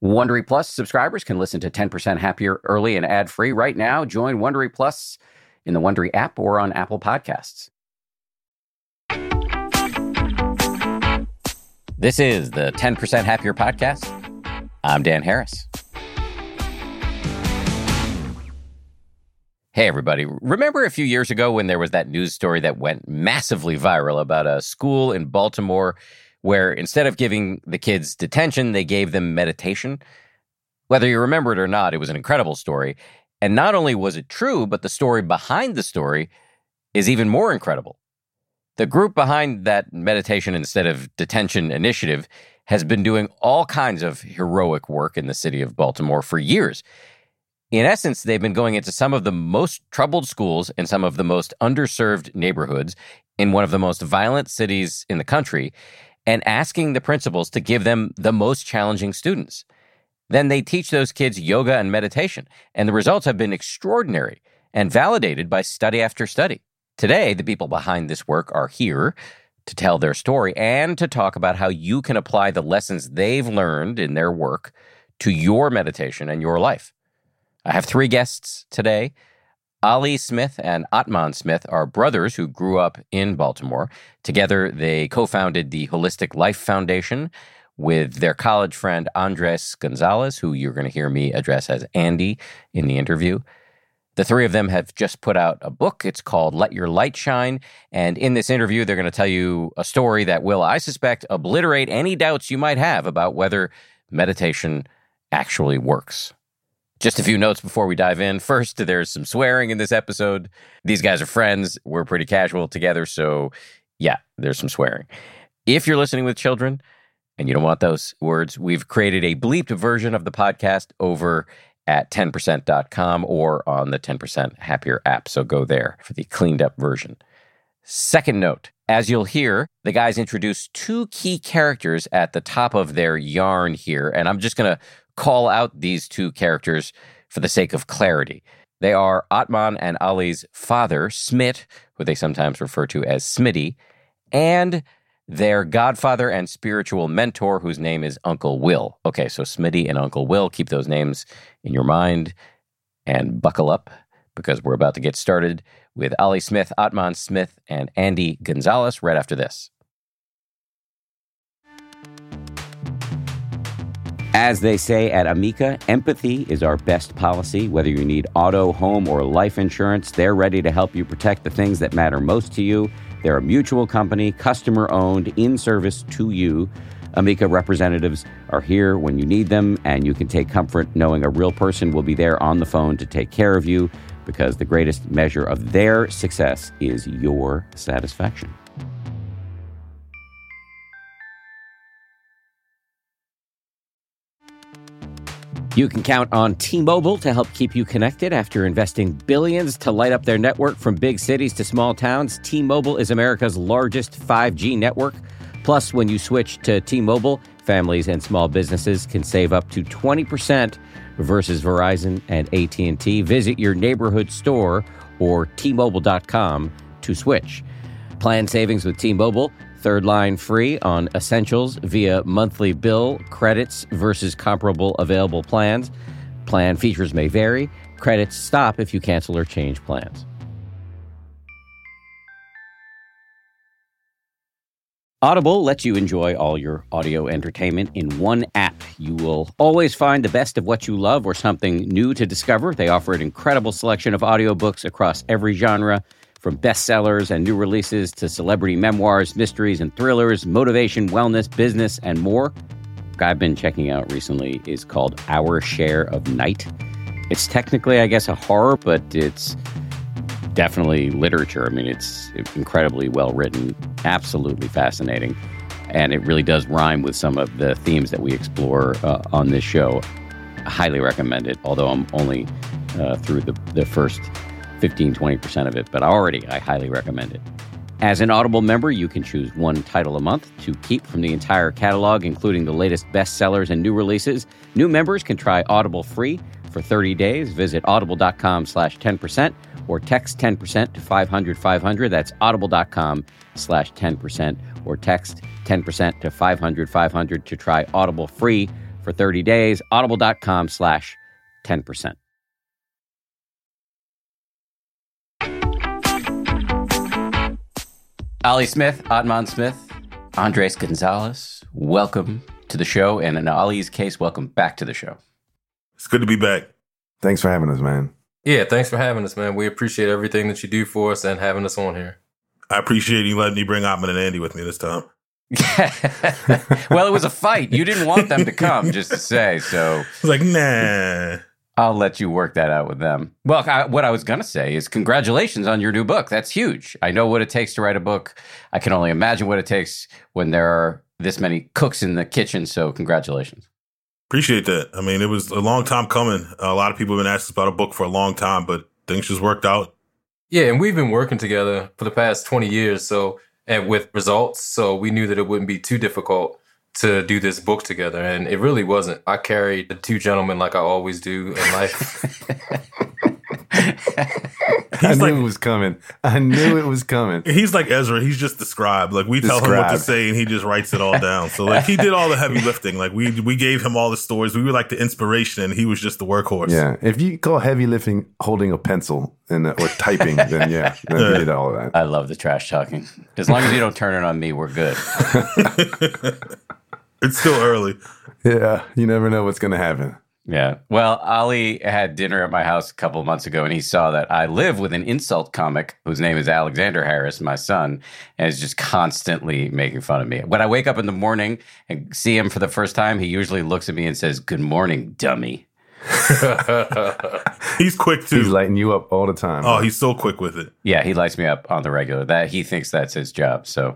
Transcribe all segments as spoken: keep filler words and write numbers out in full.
Wondery Plus subscribers can listen to ten percent Happier early and ad-free right now. Join Wondery Plus in the Wondery app or on Apple Podcasts. This is the ten percent Happier podcast. I'm Dan Harris. Hey, everybody. Remember a few years ago when there was that news story that went massively viral about a school in Baltimore where instead of giving the kids detention, they gave them meditation? Whether you remember it or not, it was an incredible story. And not only was it true, but the story behind the story is even more incredible. The group behind that meditation instead of detention initiative has been doing all kinds of heroic work in the city of Baltimore for years. In essence, they've been going into some of the most troubled schools in some of the most underserved neighborhoods in one of the most violent cities in the country and asking the principals to give them the most challenging students. Then they teach those kids yoga and meditation, and the results have been extraordinary and validated by study after study. Today, the people behind this work are here to tell their story and to talk about how you can apply the lessons they've learned in their work to your meditation and your life. I have three guests today. Ali Smith and Atman Smith are brothers who grew up in Baltimore. Together, they co-founded the Holistic Life Foundation with their college friend Andres Gonzalez, who you're going to hear me address as Andy in the interview. The three of them have just put out a book. It's called Let Your Light Shine. And in this interview, they're going to tell you a story that will, I suspect, obliterate any doubts you might have about whether meditation actually works. Just a few notes before we dive in. First, there's some swearing in this episode. These guys are friends. We're pretty casual together. So yeah, there's some swearing. If you're listening with children and you don't want those words, we've created a bleeped version of the podcast over at ten percent dot com or on the ten percent Happier app. So go there for the cleaned up version. Second note, as you'll hear, the guys introduce two key characters at the top of their yarn here. And I'm just going to call out these two characters for the sake of clarity. They are Atman and Ali's father, Smit, who they sometimes refer to as Smitty, and their godfather and spiritual mentor, whose name is Uncle Will. Okay, so Smitty and Uncle Will, keep those names in your mind and buckle up because we're about to get started with Ali Smith, Atman Smith, and Andy Gonzalez right after this. As they say at Amica, empathy is our best policy. Whether you need auto, home, or life insurance, they're ready to help you protect the things that matter most to you. They're a mutual company, customer-owned, in service to you. Amica representatives are here when you need them, and you can take comfort knowing a real person will be there on the phone to take care of you, because the greatest measure of their success is your satisfaction. You can count on T-Mobile to help keep you connected. After investing billions to light up their network from big cities to small towns, T-Mobile is America's largest five G network. Plus, when you switch to T-Mobile, families and small businesses can save up to twenty percent versus Verizon and A T and T. Visit your neighborhood store or T Mobile dot com to switch. Plan savings with T-Mobile. Third line free on essentials via monthly bill, credits versus comparable available plans. Plan features may vary. Credits stop if you cancel or change plans. Audible lets you enjoy all your audio entertainment in one app. You will always find the best of what you love or something new to discover. They offer an incredible selection of audiobooks across every genre, from bestsellers and new releases to celebrity memoirs, mysteries and thrillers, motivation, wellness, business, and more. I've been checking out recently is called Our Share of Night. It's technically, I guess, a horror, but it's definitely literature. I mean, it's incredibly well written, absolutely fascinating, and it really does rhyme with some of the themes that we explore uh, on this show. I highly recommend it, although I'm only uh, through the, the first fifteen, twenty percent of it, but already I highly recommend it. As an Audible member, you can choose one title a month to keep from the entire catalog, including the latest bestsellers and new releases. New members can try Audible free for thirty days. Visit audible.com slash 10% or text ten percent to five hundred five hundred. That's audible.com slash 10% or text ten percent to five hundred five hundred to try Audible free for thirty days. Audible.com slash 10%. Ollie Smith, Atman Smith, Andres Gonzalez, welcome to the show. And in Ollie's case, welcome back to the show. It's good to be back. Thanks for having us, man. Yeah, thanks for having us, man. We appreciate everything that you do for us and having us on here. I appreciate you letting me bring Atman and Andy with me this time. Well, it was a fight. You didn't want them to come, just to say, so. I was like, nah. I'll let you work that out with them. Well, I, what I was going to say is congratulations on your new book. That's huge. I know what it takes to write a book. I can only imagine what it takes when there are this many cooks in the kitchen, so congratulations. Appreciate that. I mean, it was a long time coming. A lot of people have been asking about a book for a long time, but things just worked out. Yeah, and we've been working together for the past twenty years, so and with results, so we knew that it wouldn't be too difficult to do this book together, and it really wasn't. I carried the two gentlemen like I always do in life. I knew like, it was coming. I knew it was coming. He's like Ezra. He's just the scribe. Like we tell Describe. him what to say, and he just writes it all down. So like he did all the heavy lifting. Like we we gave him all the stories. We were like the inspiration, and he was just the workhorse. Yeah. If you call heavy lifting holding a pencil and or typing, then yeah, then he did all of that. I love the trash talking. As long as you don't turn it on me, we're good. It's still early. Yeah, you never know what's going to happen. Yeah. Well, Ollie had dinner at my house a couple of months ago, and he saw that I live with an insult comic whose name is Alexander Harris, my son, and is just constantly making fun of me. When I wake up in the morning and see him for the first time, he usually looks at me and says, "Good morning, dummy." He's quick too. He's lighting you up all the time. Oh, he's so quick with it. Yeah, he lights me up on the regular. That he thinks that's his job. So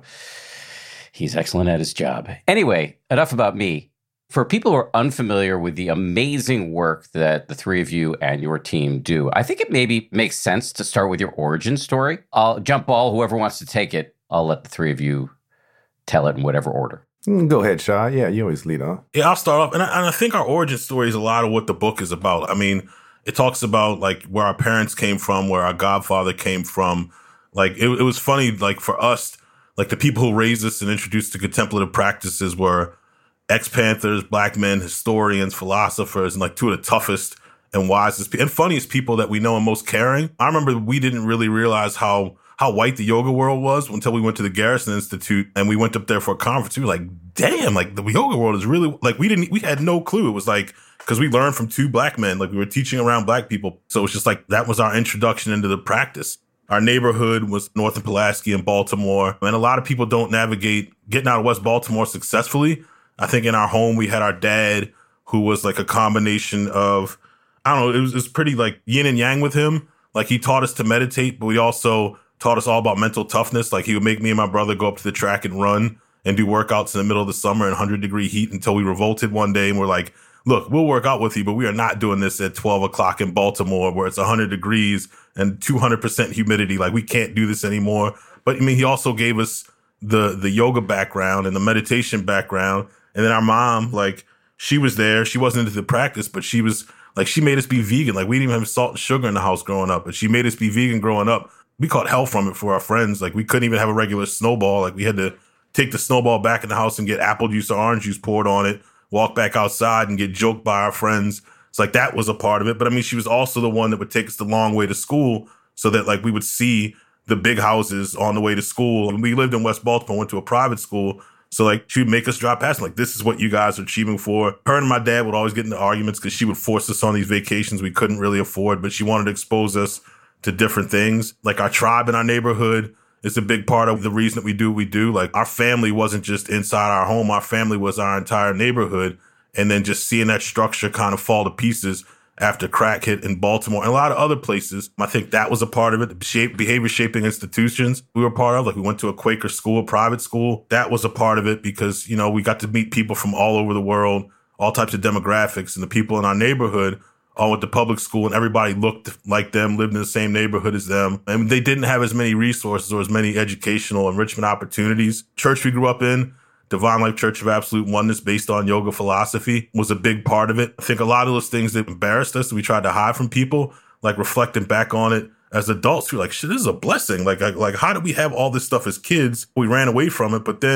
he's excellent at his job. Anyway, enough about me. For people who are unfamiliar with the amazing work that the three of you and your team do, I think it maybe makes sense to start with your origin story. I'll jump ball, whoever wants to take it. I'll let the three of you tell it in whatever order. Go ahead, Shaw. Yeah, you always lead off. Yeah, I'll start off. And I, and I think our origin story is a lot of what the book is about. I mean, it talks about like where our parents came from, where our godfather came from. Like it, it was funny, like for us, like the people who raised us and introduced to contemplative practices were ex-Panthers, black men, historians, philosophers, and like two of the toughest and wisest and funniest people that we know and most caring. I remember we didn't really realize how how white the yoga world was until we went to the Garrison Institute and we went up there for a conference. We were like, damn, like the yoga world is really like we didn't we had no clue. It was like because we learned from two black men, like we were teaching around black people. So it's just like that was our introduction into the practice. Our neighborhood was north of Pulaski in Baltimore. And a lot of people don't navigate getting out of West Baltimore successfully. I think in our home, we had our dad, who was like a combination of, I don't know, it was, it was pretty like yin and yang with him. Like he taught us to meditate, but we also taught us all about mental toughness. Like he would make me and my brother go up to the track and run and do workouts in the middle of the summer in one hundred degree heat until we revolted one day and we're like, look, we'll work out with you, but we are not doing this at twelve o'clock in Baltimore where it's one hundred degrees and two hundred percent humidity. Like we can't do this anymore. But I mean, he also gave us the the yoga background and the meditation background. And then our mom, like, she was there. She wasn't into the practice, but she was, like, she made us be vegan. Like, we didn't even have salt and sugar in the house growing up, but she made us be vegan growing up. We caught hell from it for our friends. Like, we couldn't even have a regular snowball. Like, we had to take the snowball back in the house and get apple juice or orange juice poured on it, walk back outside and get joked by our friends. It's like that was a part of it. But, I mean, she was also the one that would take us the long way to school so that, like, we would see the big houses on the way to school. And we lived in West Baltimore, went to a private school. So, like, she would make us drive past, like, this is what you guys are achieving for. Her and my dad would always get into arguments because she would force us on these vacations we couldn't really afford, but she wanted to expose us to different things. Like, our tribe in our neighborhood is a big part of the reason that we do what we do. Like, our family wasn't just inside our home. Our family was our entire neighborhood. And then just seeing that structure kind of fall to pieces after crack hit in Baltimore and a lot of other places. I think that was a part of it. The shape, behavior shaping institutions we were part of. Like we went to a Quaker school, a private school. That was a part of it because, you know, we got to meet people from all over the world, all types of demographics, and the people in our neighborhood all went to public school and everybody looked like them, lived in the same neighborhood as them. And they didn't have as many resources or as many educational enrichment opportunities. Church we grew up in, Divine Life Church of Absolute Oneness, based on yoga philosophy, was a big part of it. I think a lot of those things that embarrassed us, that we tried to hide from people, like reflecting back on it as adults, we were like, shit, this is a blessing. Like, like, like, how did we have all this stuff as kids? We ran away from it. But then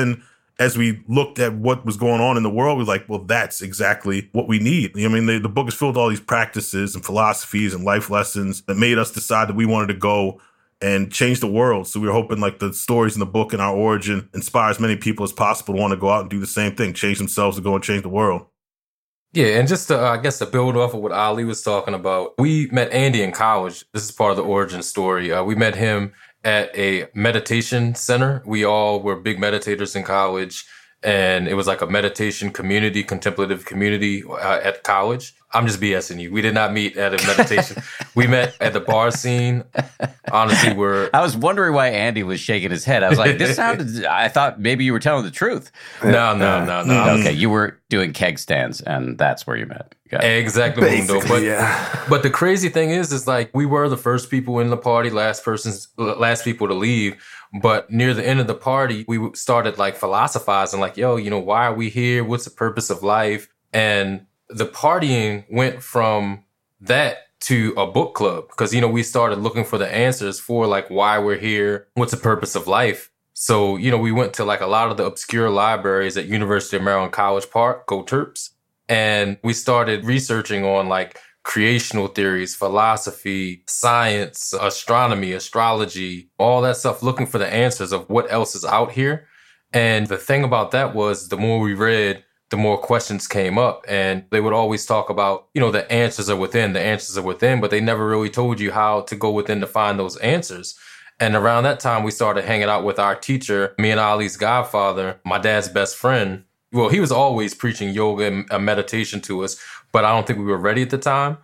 as we looked at what was going on in the world, we were like, well, that's exactly what we need. I mean, the, the book is filled with all these practices and philosophies and life lessons that made us decide that we wanted to go and change the world. So we were hoping like the stories in the book and our origin inspire as many people as possible to want to go out and do the same thing, change themselves to go and change the world. Yeah, and just to, uh, I guess to build off of what Ali was talking about, we met Andy in college. This is part of the origin story. Uh, we met him at a meditation center. We all were big meditators in college, and it was like a meditation community, contemplative community uh, at college. I'm just BSing you. We did not meet at a meditation. We met at the bar scene. Honestly, we're... I was wondering why Andy was shaking his head. I was like, this sounded... I thought maybe you were telling the truth. No, no, no, no. Okay, you were doing keg stands, and that's where you met. Got it. Exactly, Mundo. But, yeah. but the crazy thing is, is like we were the first people in the party, last persons, last people to leave. But near the end of the party, we started like philosophizing, like, yo, you know, why are we here? What's the purpose of life? And the partying went from that to a book club because, you know, we started looking for the answers for like why we're here. What's the purpose of life? So, you know, we went to like a lot of the obscure libraries at University of Maryland College Park, go Terps. And we started researching on like creational theories, philosophy, science, astronomy, astrology, all that stuff, looking for the answers of what else is out here. And the thing about that was the more we read, the more questions came up. And they would always talk about, you know, the answers are within, the answers are within, but they never really told you how to go within to find those answers. And around that time, we started hanging out with our teacher, me and Ali's godfather, my dad's best friend. Well, he was always preaching yoga and uh, meditation to us, but I don't think we were ready at the time.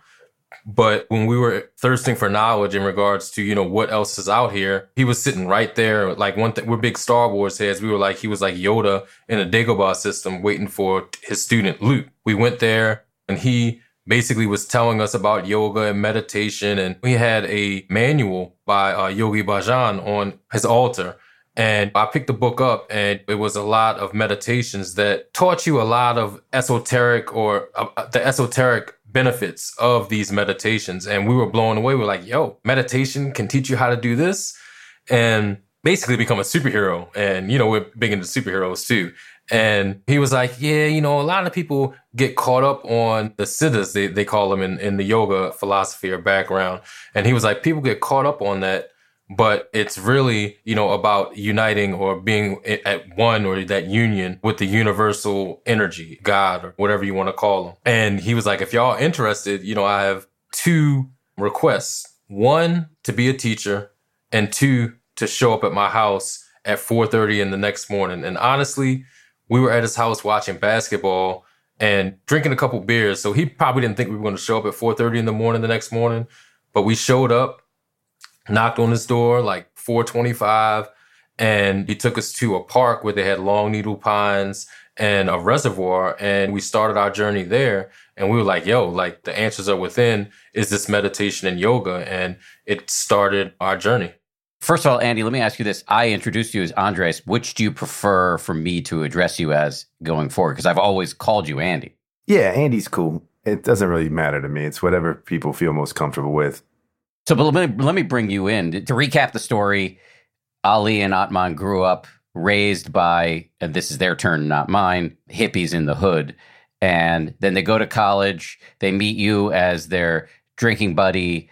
But when we were thirsting for knowledge in regards to, you know, what else is out here, he was sitting right there. Like one thing, we're big Star Wars heads. We were like, he was like Yoda in a Dagobah system waiting for his student Luke. We went there and he basically was telling us about yoga and meditation. And we had a manual by uh, Yogi Bhajan on his altar. And I picked the book up and it was a lot of meditations that taught you a lot of esoteric or uh, the esoteric benefits of these meditations. And we were blown away. We're like, yo, meditation can teach you how to do this and basically become a superhero. And, you know, we're big into superheroes too. And he was like, yeah, you know, a lot of people get caught up on the siddhas, they, they call them in, in the yoga philosophy or background. And he was like, people get caught up on that. But it's really, you know, about uniting or being at one or that union with the universal energy, God, or whatever you want to call them. And he was like, if y'all are interested, you know, I have two requests. One, to be a teacher, and two, to show up at my house at four thirty in the next morning. And honestly, we were at his house watching basketball and drinking a couple beers. So he probably didn't think we were going to show up at four thirty in the morning the next morning. But we showed up. Knocked on his door like four twenty-five, and he took us to a park where they had long needle pines and a reservoir, and we started our journey there. And we were like, yo, like the answers are within is this meditation and yoga, and it started our journey. First of all, Andy, let me ask you this. I introduced you as Andres. Which do you prefer for me to address you as going forward? Because I've always called you Andy. Yeah, Andy's cool. It doesn't really matter to me. It's whatever people feel most comfortable with. So but let me, let me bring you in. To recap the story, Ali and Atman grew up raised by, and this is their turn, not mine, hippies in the hood. And then they go to college. They meet you as their drinking buddy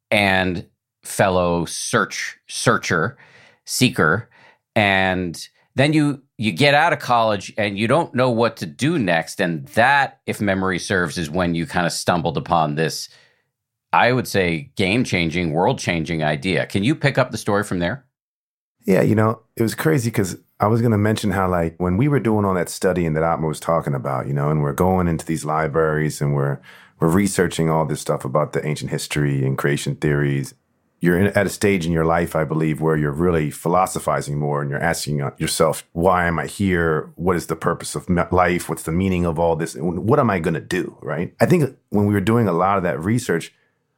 and fellow search searcher, seeker. And then you you get out of college and you don't know what to do next. And that, if memory serves, is when you kind of stumbled upon this, I would say, game-changing, world-changing idea. Can you pick up the story from there? Yeah, you know, it was crazy because I was going to mention how, like, when we were doing all that studying that Atma was talking about, you know, and we're going into these libraries and we're we're researching all this stuff about the ancient history and creation theories, you're in, at a stage in your life, I believe, where you're really philosophizing more and you're asking yourself, why am I here? What is the purpose of life? What's the meaning of all this? What am I going to do, right? I think when we were doing a lot of that research,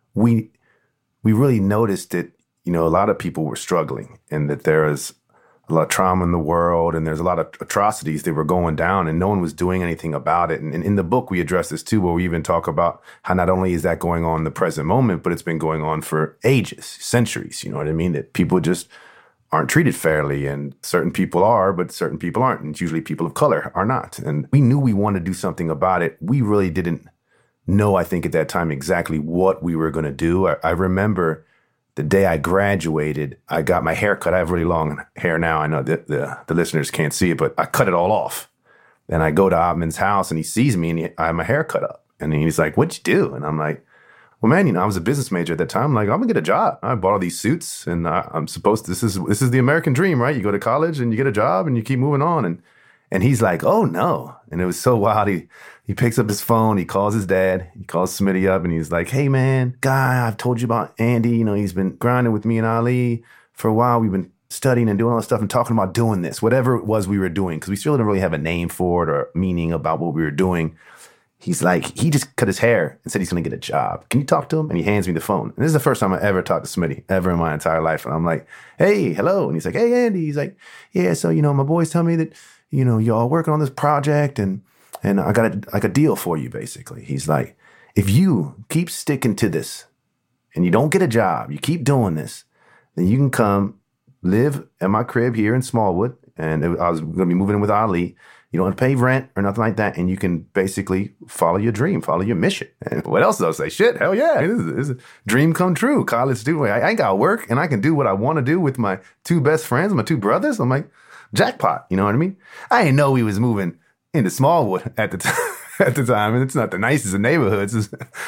we we really noticed that, you know, a lot of people were struggling and that there is a lot of trauma in the world and there's a lot of atrocities that were going down and no one was doing anything about it. And, and in the book, we address this too, where we even talk about how not only is that going on in the present moment, but it's been going on for ages, centuries, you know what I mean? That people just aren't treated fairly, and certain people are, but certain people aren't. And it's usually people of color are not. And we knew we wanted to do something about it. We really didn't know, I think, at that time exactly what we were going to do. I, I remember the day I graduated, I got my hair cut. I have really long hair now. I know that the, the listeners can't see it, but I cut it all off. And I go to Ottman's house and he sees me and he, I have my hair cut up. And he's like, "What'd you do?" And I'm like, "Well, man, you know, I was a business major at that time. I'm like, I'm gonna get a job. I bought all these suits and I, I'm supposed to, this is, this is the American dream, right? You go to college and you get a job and you keep moving on." And, and he's like, "Oh no." And it was so wild. He, he picks up his phone. He calls his dad. He calls Smitty up and he's like, "Hey man, guy, I've told you about Andy. You know, he's been grinding with me and Ali for a while. We've been studying and doing all this stuff and talking about doing this, whatever it was we were doing. Cause we still didn't really have a name for it or meaning about what we were doing." He's like, he just cut his hair and said he's going to get a job. Can you talk to him? And he hands me the phone. And this is the first time I ever talked to Smitty, ever in my entire life. And I'm like, "Hey, hello." And he's like, "Hey, Andy." He's like, "Yeah, so, you know, my boys tell me that, you know, y'all working on this project and and I got a, like a deal for you, basically." He's like, "If you keep sticking to this and you don't get a job, you keep doing this, then you can come live at my crib here in Smallwood." And it, I was going to be moving in with Ali. "You don't have to pay rent or nothing like that. And you can basically follow your dream, follow your mission." And what else do I say? Shit, hell yeah. This is, this is a dream come true. College student. I, I ain't got to work and I can do what I want to do with my two best friends, my two brothers. I'm like, jackpot. You know what I mean? I didn't know we was moving into Smallwood at the, t- at the time. And it's not the nicest of neighborhoods.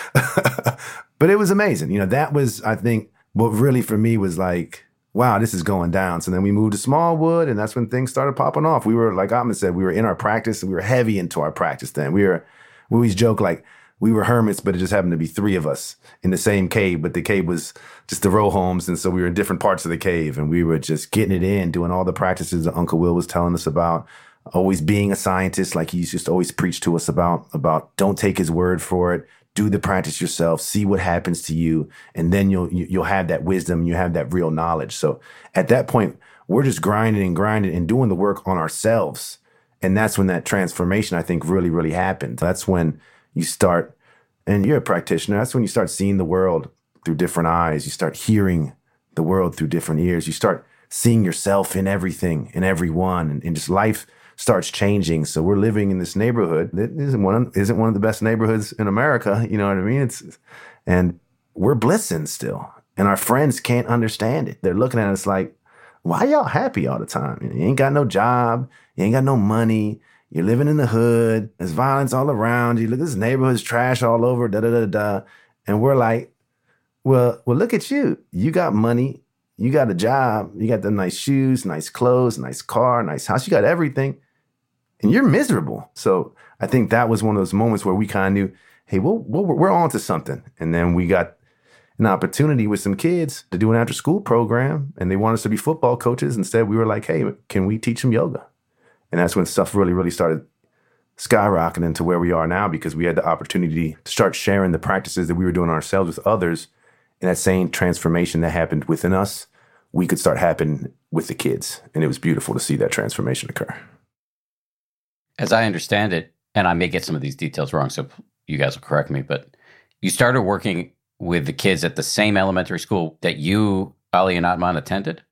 But it was amazing. You know, that was, I think, what really for me was like, wow, this is going down. So then we moved to Smallwood, and that's when things started popping off. We were, like Ottman said, we were in our practice, and we were heavy into our practice then. We were, we always joke like we were hermits, but it just happened to be three of us in the same cave, but the cave was just the row homes, and so we were in different parts of the cave, and we were just getting it in, doing all the practices that Uncle Will was telling us about, always being a scientist, like he used to always preach to us about, about don't take his word for it. Do the practice yourself, see what happens to you, and then you'll you'll have that wisdom, you have that real knowledge. So at that point, we're just grinding and grinding and doing the work on ourselves. And that's when that transformation, I think, really, really happened. That's when you start, and you're a practitioner, that's when you start seeing the world through different eyes. You start hearing the world through different ears. You start seeing yourself in everything, in everyone, and, and just life starts changing. So we're living in this neighborhood that isn't one of, isn't one of the best neighborhoods in America. You know what I mean? It's, and we're blissing still. And our friends can't understand it. They're looking at us like, "Why y'all happy all the time? You ain't got no job. You ain't got no money. You're living in the hood. There's violence all around you. Look, this neighborhood's trash all over, da, da, da, da." And we're like, well, well, look at you. You got money. You got a job. You got the nice shoes, nice clothes, nice car, nice house. You got everything. And you're miserable. So I think that was one of those moments where we kind of knew, hey, we'll, we'll, we're on to something. And then we got an opportunity with some kids to do an after school program. And they want us to be football coaches. Instead, we were like, hey, can we teach them yoga? And that's when stuff really, really started skyrocketing to where we are now, because we had the opportunity to start sharing the practices that we were doing ourselves with others. And that same transformation that happened within us, we could start happening with the kids. And it was beautiful to see that transformation occur. As I understand it, and I may get some of these details wrong, so you guys will correct me, but you started working with the kids at the same elementary school that you, Ali, and Ottman attended?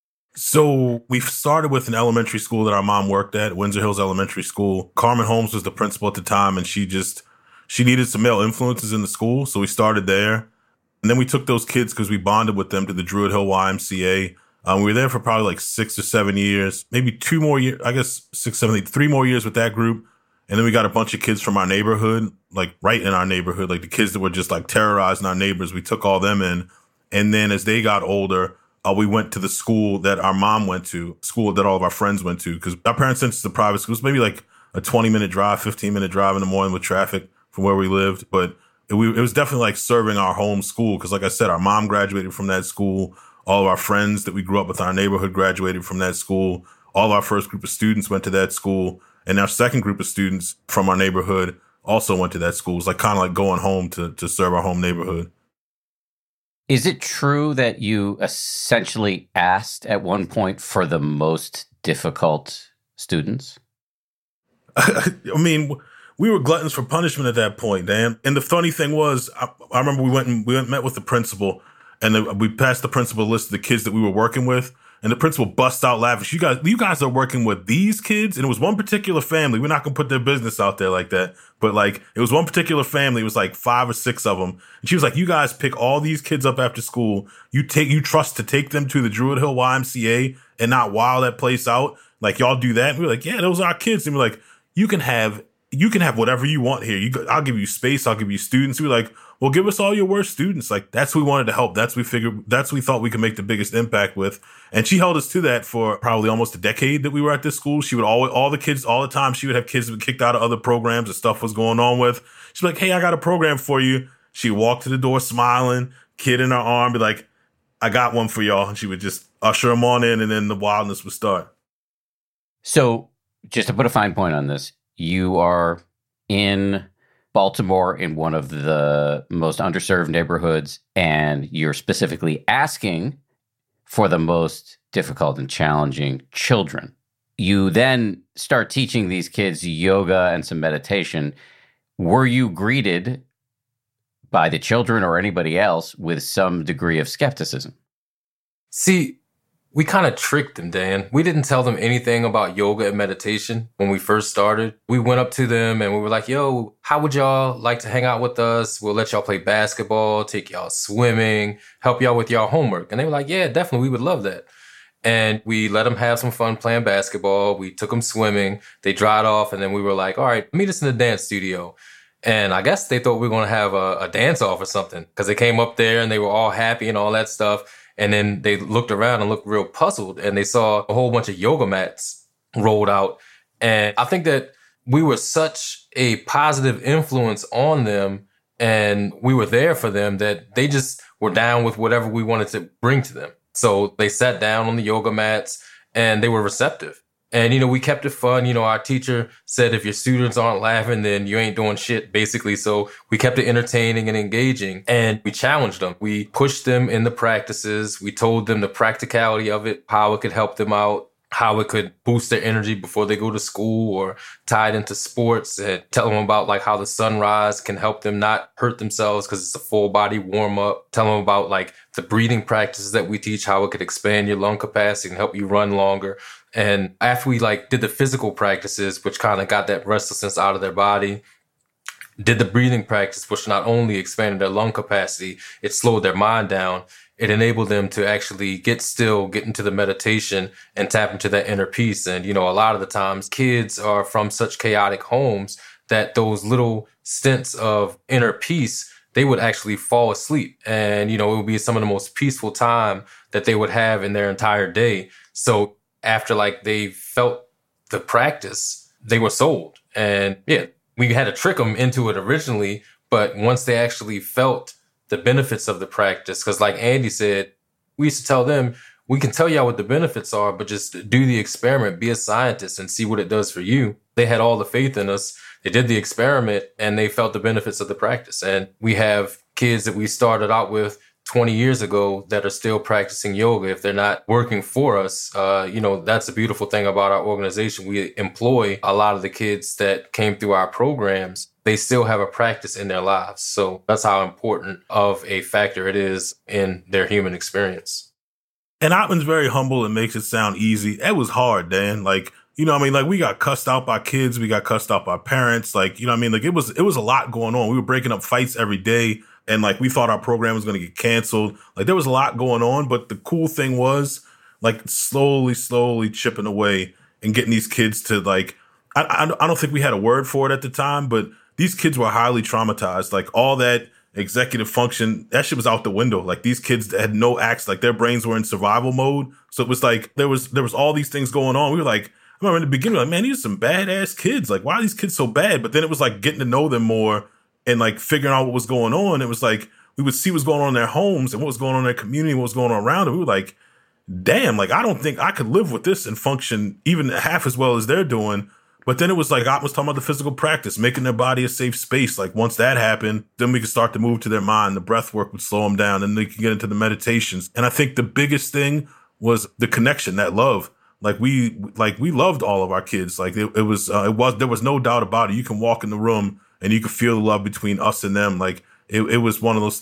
So we started with an elementary school that our mom worked at, Windsor Hills Elementary School. Carmen Holmes was the principal at the time, and she just, she needed some male influences in the school, so we started there. And then we took those kids, because we bonded with them, to the Druid Hill Y M C A. Um, we were there for probably like six or seven years, maybe two more years, I guess six, seven, eight, three more years with that group. And then we got a bunch of kids from our neighborhood, like right in our neighborhood, like the kids that were just like terrorizing our neighbors. We took all them in. And then as they got older, uh, we went to the school that our mom went to, school that all of our friends went to, because our parents sent us to private schools, maybe like a twenty minute drive, fifteen minute drive in the morning with traffic from where we lived. But it, we, it was definitely like serving our home school, because like I said, our mom graduated from that school. All of our friends that we grew up with in our neighborhood graduated from that school. All of our first group of students went to that school. And our second group of students from our neighborhood also went to that school. It was like kind of like going home to, to serve our home neighborhood. Is it true that you essentially asked at one point for the most difficult students? I mean, we were gluttons for punishment at that point, Dan. And the funny thing was, I, I remember we went and we went and met with the principal. And then we passed the principal list of the kids that we were working with. And the principal busts out laughing. You guys, you guys are working with these kids? And it was one particular family. We're not going to put their business out there like that. But like, it was one particular family. It was like five or six of them. And she was like, you guys pick all these kids up after school. You take, you trust to take them to the Druid Hill Y M C A and not wow that place out. Like, y'all do that. And we were like, yeah, those are our kids. And we're like, you can have, you can have whatever you want here. You, I'll give you space. I'll give you students. We were like, well, give us all your worst students. Like, that's who we wanted to help. That's we figured, that's we thought we could make the biggest impact with. And she held us to that for probably almost a decade that we were at this school. She would always, all the kids, all the time, she would have kids that were kicked out of other programs that stuff was going on with. She'd be like, hey, I got a program for you. She'd walk to the door smiling, kid in her arm, be like, I got one for y'all. And she would just usher them on in, and then the wildness would start. So just to put a fine point on this, you are in Baltimore in one of the most underserved neighborhoods, and you're specifically asking for the most difficult and challenging children. You then start teaching these kids yoga and some meditation. Were you greeted by the children or anybody else with some degree of skepticism? See, we kind of tricked them, Dan. We didn't tell them anything about yoga and meditation when we first started. We went up to them and we were like, yo, how would y'all like to hang out with us? We'll let y'all play basketball, take y'all swimming, help y'all with y'all homework. And they were like, yeah, definitely, we would love that. And we let them have some fun playing basketball. We took them swimming. They dried off. And then we were like, all right, meet us in the dance studio. And I guess they thought we were going to have a, a dance off or something, because they came up there and they were all happy and all that stuff. And then they looked around and looked real puzzled, and they saw a whole bunch of yoga mats rolled out. And I think that we were such a positive influence on them, and we were there for them, that they just were down with whatever we wanted to bring to them. So they sat down on the yoga mats and they were receptive. And, you know, we kept it fun. You know, our teacher said, if your students aren't laughing, then you ain't doing shit, basically. So we kept it entertaining and engaging, and we challenged them. We pushed them in the practices. We told them the practicality of it, how it could help them out, how it could boost their energy before they go to school, or tie it into sports, and tell them about like how the sunrise can help them not hurt themselves because it's a full body warm up. Tell them about like the breathing practices that we teach, how it could expand your lung capacity and help you run longer. And after we like did the physical practices, which kind of got that restlessness out of their body, did the breathing practice, which not only expanded their lung capacity, it slowed their mind down. It enabled them to actually get still, get into the meditation, and tap into that inner peace. And, you know, a lot of the times kids are from such chaotic homes that those little stints of inner peace, they would actually fall asleep. And, you know, it would be some of the most peaceful time that they would have in their entire day. So after like they felt the practice, they were sold. And yeah, we had to trick them into it originally. But once they actually felt the benefits of the practice, because like Andy said, we used to tell them, we can tell y'all what the benefits are, but just do the experiment, be a scientist and see what it does for you. They had all the faith in us. They did the experiment and they felt the benefits of the practice. And we have kids that we started out with twenty years ago that are still practicing yoga. If they're not working for us, uh, you know, that's a beautiful thing about our organization. We employ a lot of the kids that came through our programs. They still have a practice in their lives. So that's how important of a factor it is in their human experience. And Ottman's very humble and makes it sound easy. It was hard, Dan. Like, you know what I mean? Like, we got cussed out by kids. We got cussed out by parents. Like, you know what I mean? Like, it was, it was a lot going on. We were breaking up fights every day. And like, we thought our program was going to get canceled. Like, there was a lot going on. But the cool thing was, like, slowly, slowly chipping away and getting these kids to, like, I, I, I don't think we had a word for it at the time, but these kids were highly traumatized. Like, all that executive function, that shit was out the window. Like, these kids had no acts, like their brains were in survival mode. So it was like, there was, there was all these things going on. We were like, I remember in the beginning, we were like, man, these are some badass kids. Like, why are these kids so bad? But then it was like getting to know them more and like figuring out what was going on. It was like, we would see what's going on in their homes and what was going on in their community, what was going on around them. We were like, damn, like, I don't think I could live with this and function even half as well as they're doing. But then it was like, I was talking about the physical practice, making their body a safe space. Like, once that happened, then we could start to move to their mind. The breath work would slow them down and they could get into the meditations. And I think the biggest thing was the connection, that love. Like, we, like, we loved all of our kids. Like, it, it was, uh, it was, there was no doubt about it. You can walk in the room and you could feel the love between us and them. Like, it, it was one of those things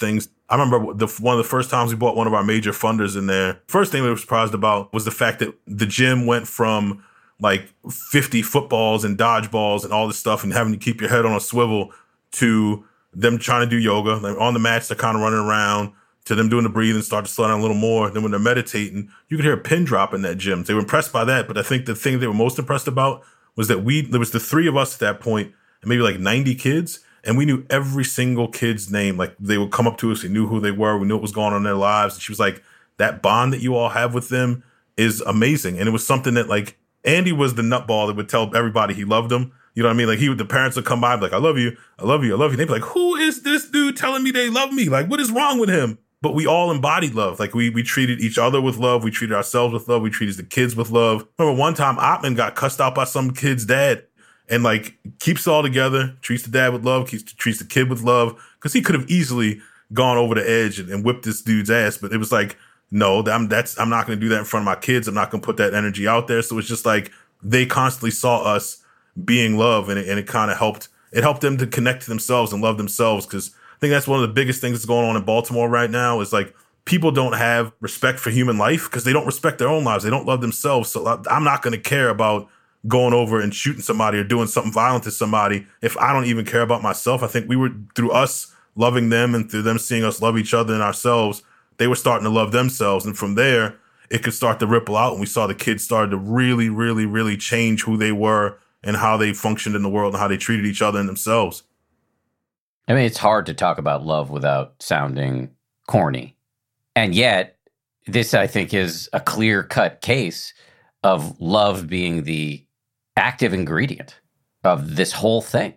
I remember the, one of the first times we bought one of our major funders in there. First thing we were surprised about was the fact that the gym went from like fifty footballs and dodgeballs and all this stuff and having to keep your head on a swivel to them trying to do yoga. Like on the mats, they're kind of running around, to them doing the breathing, start to slow down a little more. Then when they're meditating, you could hear a pin drop in that gym. They were impressed by that. But I think the thing they were most impressed about was that we, there was the three of us at that point, and maybe like ninety kids. And we knew every single kid's name. Like they would come up to us, we knew who they were, we knew what was going on in their lives. And she was like, that bond that you all have with them is amazing. And it was something that like, Andy was the nutball that would tell everybody he loved them. You know what I mean? Like he would, the parents would come by and be like, I love you, I love you, I love you. And they'd be like, who is this dude telling me they love me? Like, what is wrong with him? But we all embodied love. Like we we treated each other with love. We treated ourselves with love. We treated the kids with love. Remember one time Ottman got cussed out by some kid's dad. And like keeps it all together, treats the dad with love, keeps treats the kid with love, because he could have easily gone over the edge and, and whipped this dude's ass. But it was like, no, I'm that's I'm not going to do that in front of my kids. I'm not going to put that energy out there. So it's just like they constantly saw us being love, and it, and it kind of helped. It helped them to connect to themselves and love themselves. Because I think that's one of the biggest things that's going on in Baltimore right now is like people don't have respect for human life because they don't respect their own lives. They don't love themselves. So I'm not going to care about going over and shooting somebody or doing something violent to somebody if I don't even care about myself. I think we were, through us loving them and through them seeing us love each other and ourselves, they were starting to love themselves. And from there, it could start to ripple out. And we saw the kids started to really, really, really change who they were and how they functioned in the world and how they treated each other and themselves. I mean, it's hard to talk about love without sounding corny. And yet, this, I think, is a clear-cut case of love being the active ingredient of this whole thing.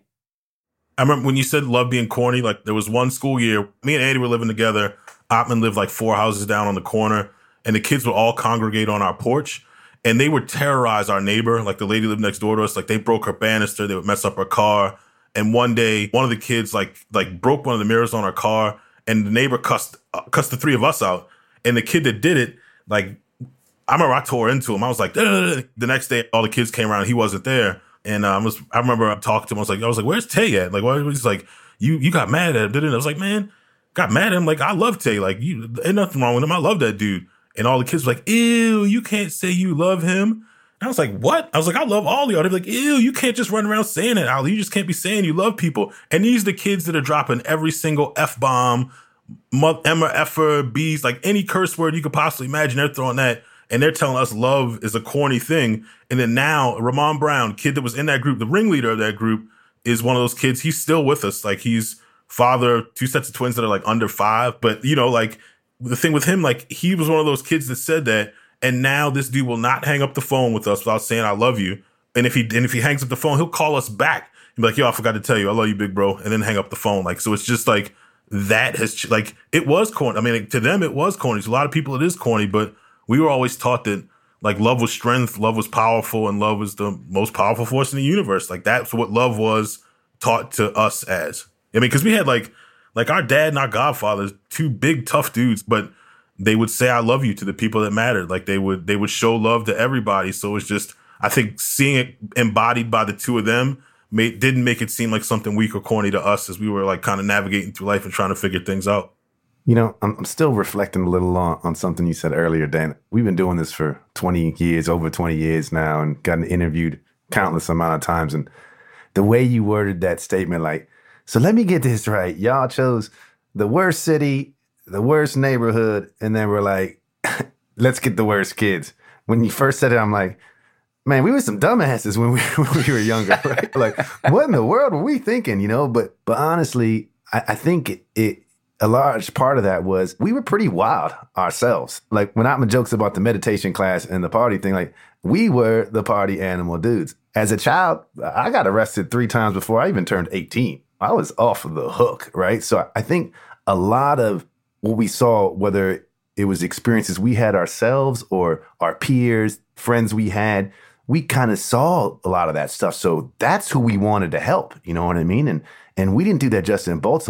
I remember when you said love being corny, like there was one school year, me and Andy were living together. Ottman lived like four houses down on the corner, and the kids would all congregate on our porch, and they would terrorize our neighbor. Like the lady lived next door to us, like they broke her banister, they would mess up her car. And one day, one of the kids like like broke one of the mirrors on our car, and the neighbor cussed uh, cussed the three of us out. And the kid that did it, like, I remember I tore into him. I was like, the next day, all the kids came around. He wasn't there. And uh, I was, I remember talking to him. I was like, I was like, where's Tay at? Like, why? He's like, you, you got mad at him, didn't it? I was like, man, got mad at him. Like, I love Tay. Like, you, ain't nothing wrong with him. I love that dude. And all the kids were like, ew, you can't say you love him. And I was like, what? I was like, I love all of y'all. They'd be like, ew, you can't just run around saying it, Ali. You just can't be saying you love people. And these are the kids that are dropping every single F-bomb, Emma, Effer, B's, like any curse word you could possibly imagine. They're throwing that. And they're telling us love is a corny thing. And then now, Ramon Brown, kid that was in that group, the ringleader of that group, is one of those kids. He's still with us. Like, he's father of two sets of twins that are like under five. But, you know, like the thing with him, like he was one of those kids that said that. And now this dude will not hang up the phone with us without saying, I love you. And if he and if he hangs up the phone, he'll call us back. He'll be like, yo, I forgot to tell you, I love you, big bro. And then hang up the phone. Like, so it's just like that has, like, it was corny. I mean, like, to them, it was corny. To a lot of people, it is corny. But we were always taught that, like, love was strength, love was powerful, and love was the most powerful force in the universe. Like, that's what love was taught to us as. I mean, because we had, like, like our dad and our godfathers, two big, tough dudes, but they would say, I love you to the people that mattered. Like, they would they would show love to everybody. So it's just, I think seeing it embodied by the two of them made, didn't make it seem like something weak or corny to us as we were, like, kind of navigating through life and trying to figure things out. You know, I'm, I'm still reflecting a little on, on something you said earlier, Dan. We've been doing this for twenty years, over twenty years now, and gotten interviewed countless amount of times. And the way you worded that statement, like, so let me get this right. Y'all chose the worst city, the worst neighborhood, and then we're like, let's get the worst kids. When you first said it, I'm like, man, we were some dumbasses when we, when we were younger, right? Like, what in the world were we thinking, you know? But but honestly, I, I think it, it a large part of that was we were pretty wild ourselves. Like, when Ottman jokes about the meditation class and the party thing, like, we were the party animal dudes. As a child, I got arrested three times before I even turned eighteen. I was off the hook, right? So I think a lot of what we saw, whether it was experiences we had ourselves or our peers, friends we had, we kind of saw a lot of that stuff. So that's who we wanted to help, you know what I mean? And and we didn't do that just in Baltimore.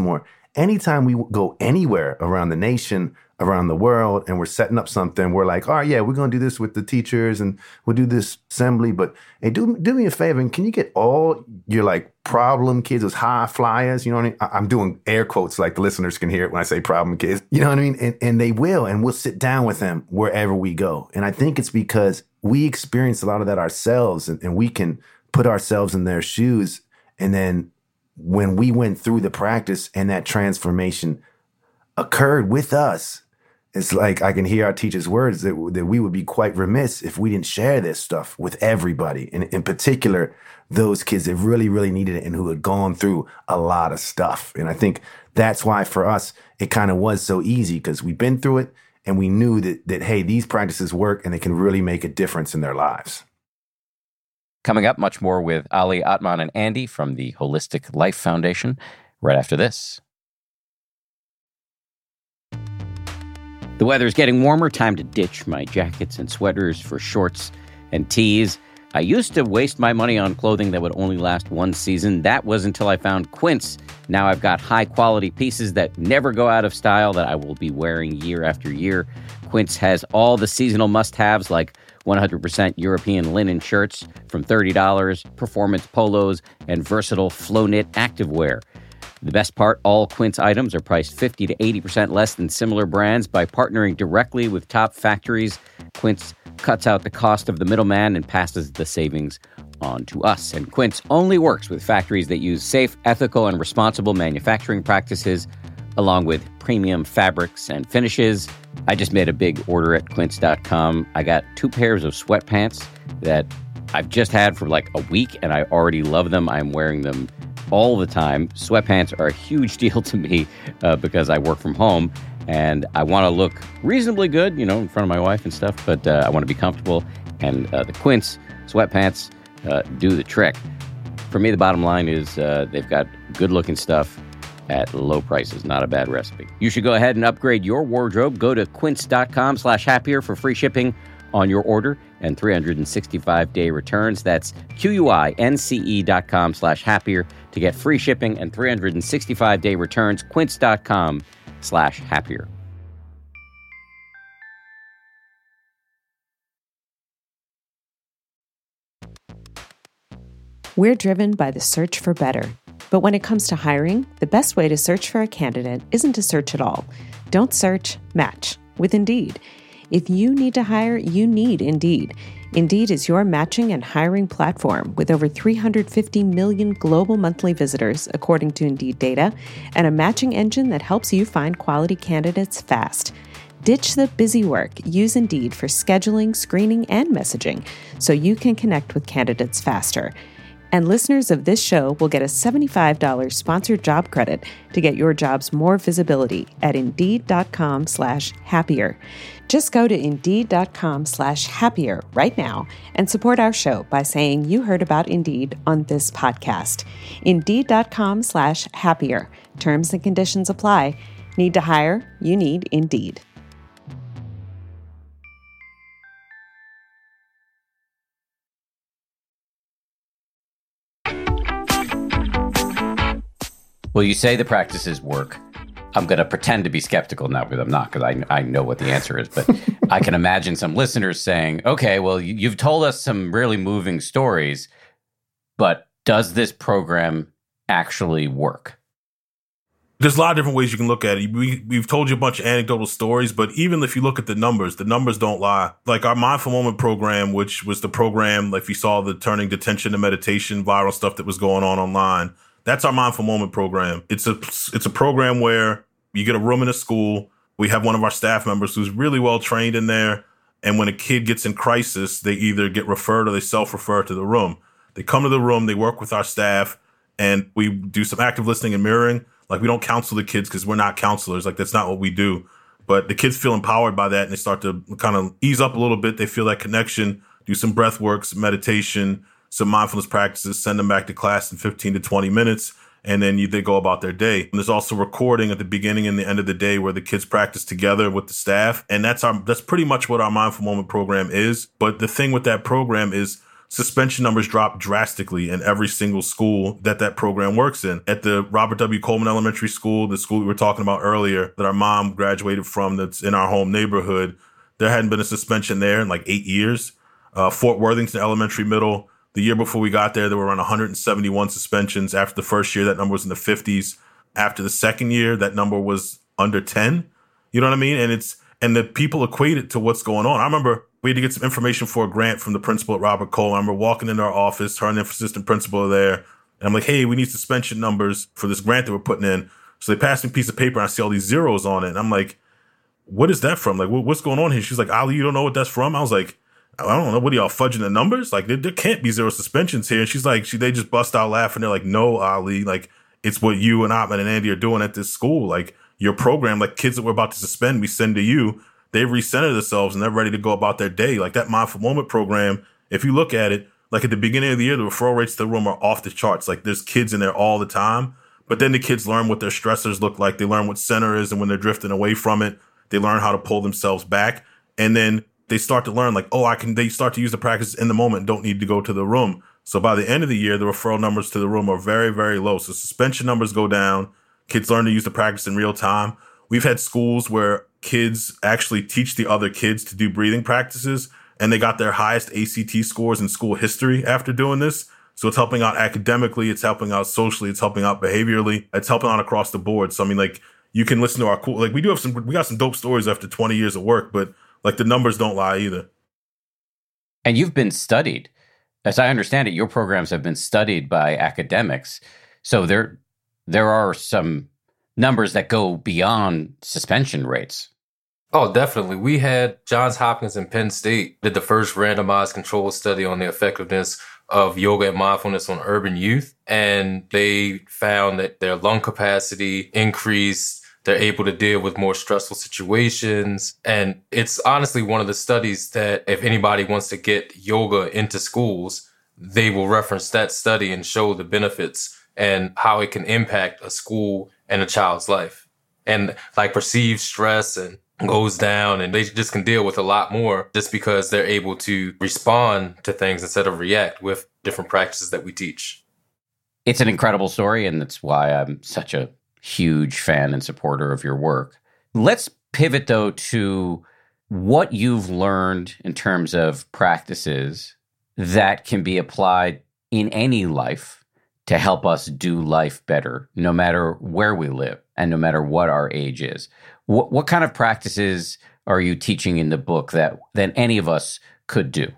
anytime we go anywhere around the nation, around the world, and we're setting up something, we're like, all right, yeah, we're going to do this with the teachers and we'll do this assembly. But hey, do, do me a favor. And can you get all your like problem kids, those high flyers? You know what I mean? I, I'm doing air quotes like the listeners can hear it when I say problem kids. You know what I mean? And, and they will. And we'll sit down with them wherever we go. And I think it's because we experience a lot of that ourselves, and, and we can put ourselves in their shoes. And then when we went through the practice and that transformation occurred with us, it's like I can hear our teachers' words that, that we would be quite remiss if we didn't share this stuff with everybody. And in particular, those kids that really, really needed it and who had gone through a lot of stuff. And I think that's why for us, it kind of was so easy, because we've been through it and we knew that, that, hey, these practices work and they can really make a difference in their lives. Coming up, much more with Ali, Atman, and Andy from the Holistic Life Foundation right after this. The weather's getting warmer. Time to ditch my jackets and sweaters for shorts and tees. I used to waste my money on clothing that would only last one season. That was until I found Quince. Now I've got high-quality pieces that never go out of style that I will be wearing year after year. Quince has all the seasonal must-haves like one hundred percent European linen shirts from thirty dollars, performance polos, and versatile flow-knit activewear. The best part, all Quince items are priced fifty to eighty percent less than similar brands. By partnering directly with top factories, Quince cuts out the cost of the middleman and passes the savings on to us. And Quince only works with factories that use safe, ethical, and responsible manufacturing practices, along with premium fabrics and finishes. I just made a big order at quince dot com. I got two pairs of sweatpants that I've just had for like a week, and I already love them. I'm wearing them all the time. Sweatpants are a huge deal to me uh, because I work from home and I want to look reasonably good, you know, in front of my wife and stuff, but uh, I want to be comfortable. And uh, the Quince sweatpants uh, do the trick. For me, the bottom line is uh, they've got good looking stuff at low prices. Not a bad recipe. You should go ahead and upgrade your wardrobe. Go to quince dot com slash happier for free shipping on your order and three hundred sixty-five day returns. That's Q-U-I-N-C-E dot com slash happier to get free shipping and three hundred sixty-five day returns. Quince dot com slash happier. We're driven by the search for better. But when it comes to hiring, the best way to search for a candidate isn't to search at all. Don't search, match with Indeed. If you need to hire, you need Indeed. Indeed is your matching and hiring platform with over three hundred fifty million global monthly visitors, according to Indeed data, and a matching engine that helps you find quality candidates fast. Ditch the busy work. Use Indeed for scheduling, screening, and messaging so you can connect with candidates faster. And listeners of this show will get a seventy-five dollars sponsored job credit to get your jobs more visibility at Indeed.com slash happier. Just go to Indeed.com slash happier right now and support our show by saying you heard about Indeed on this podcast. Indeed.com slash happier. Terms and conditions apply. Need to hire? You need Indeed. Well, you say the practices work. I'm going to pretend to be skeptical now, because I'm not, because I, I know what the answer is. But I can imagine some listeners saying, okay, well, you've told us some really moving stories, but does this program actually work? There's a lot of different ways you can look at it. We, we've told you a bunch of anecdotal stories, but even if you look at the numbers, the numbers don't lie. Like our Mindful Moment program, which was the program, like if you saw the turning detention to meditation viral stuff that was going on online, that's our Mindful Moment program. It's a it's a program where you get a room in a school. We have one of our staff members who's really well trained in there. And when a kid gets in crisis, they either get referred or they self-refer to the room. They come to the room, they work with our staff, and we do some active listening and mirroring. Like, we don't counsel the kids because we're not counselors. Like, that's not what we do. But the kids feel empowered by that, and they start to kind of ease up a little bit. They feel that connection, do some breath work, some meditation, some mindfulness practices, send them back to class in fifteen to twenty minutes, and then you, they go about their day. And there's also recording at the beginning and the end of the day where the kids practice together with the staff. And that's our that's pretty much what our Mindful Moment program is. But the thing with that program is suspension numbers dropped drastically in every single school that that program works in. At the Robert W. Coleman Elementary School, the school we were talking about earlier that our mom graduated from that's in our home neighborhood, there hadn't been a suspension there in like eight years. Uh, Fort Worthington Elementary Middle, the year before we got there, there were around one hundred seventy-one suspensions. After the first year, that number was in the fifties. After the second year, that number was under ten. You know what I mean? And it's and the people equate it to what's going on. I remember we had to get some information for a grant from the principal at Robert Cole. I remember walking into our office, her and the assistant principal are there. And I'm like, hey, we need suspension numbers for this grant that we're putting in. So they passed me a piece of paper and I see all these zeros on it. And I'm like, what is that from? Like, what's going on here? She's like, Ali, you don't know what that's from? I was like, I don't know. What are y'all fudging the numbers? Like, there, there can't be zero suspensions here. And she's like, she, they just bust out laughing. They're like, no, Ali, like, it's what you and Atman and Andy are doing at this school. Like, your program, like kids that we're about to suspend, we send to you. They've recentered themselves and they're ready to go about their day. Like that Mindful Moment program, if you look at it, like at the beginning of the year, the referral rates to the room are off the charts. Like there's kids in there all the time. But then the kids learn what their stressors look like. They learn what center is, and when they're drifting away from it, they learn how to pull themselves back. And then they start to learn like, oh, I can, they start to use the practice in the moment, don't need to go to the room. So by the end of the year, the referral numbers to the room are very, very low. So suspension numbers go down. Kids learn to use the practice in real time. We've had schools where kids actually teach the other kids to do breathing practices, and they got their highest A C T scores in school history after doing this. So it's helping out academically, it's helping out socially, it's helping out behaviorally, it's helping out across the board. So I mean, like, you can listen to our cool, like we do have some, we got some dope stories after twenty years of work, but like the numbers don't lie either. And you've been studied. As I understand it, your programs have been studied by academics. So there, there are some numbers that go beyond suspension rates. Oh, definitely. We had Johns Hopkins and Penn State did the first randomized controlled study on the effectiveness of yoga and mindfulness on urban youth. And they found that their lung capacity increased. They're able to deal with more stressful situations. And it's honestly one of the studies that if anybody wants to get yoga into schools, they will reference that study and show the benefits and how it can impact a school and a child's life. And like perceived stress and goes down, and they just can deal with a lot more just because they're able to respond to things instead of react with different practices that we teach. It's an incredible story, and that's why I'm such a huge fan and supporter of your work. Let's pivot, though, to what you've learned in terms of practices that can be applied in any life to help us do life better, no matter where we live and no matter what our age is. What, what kind of practices are you teaching in the book that, that any of us could do?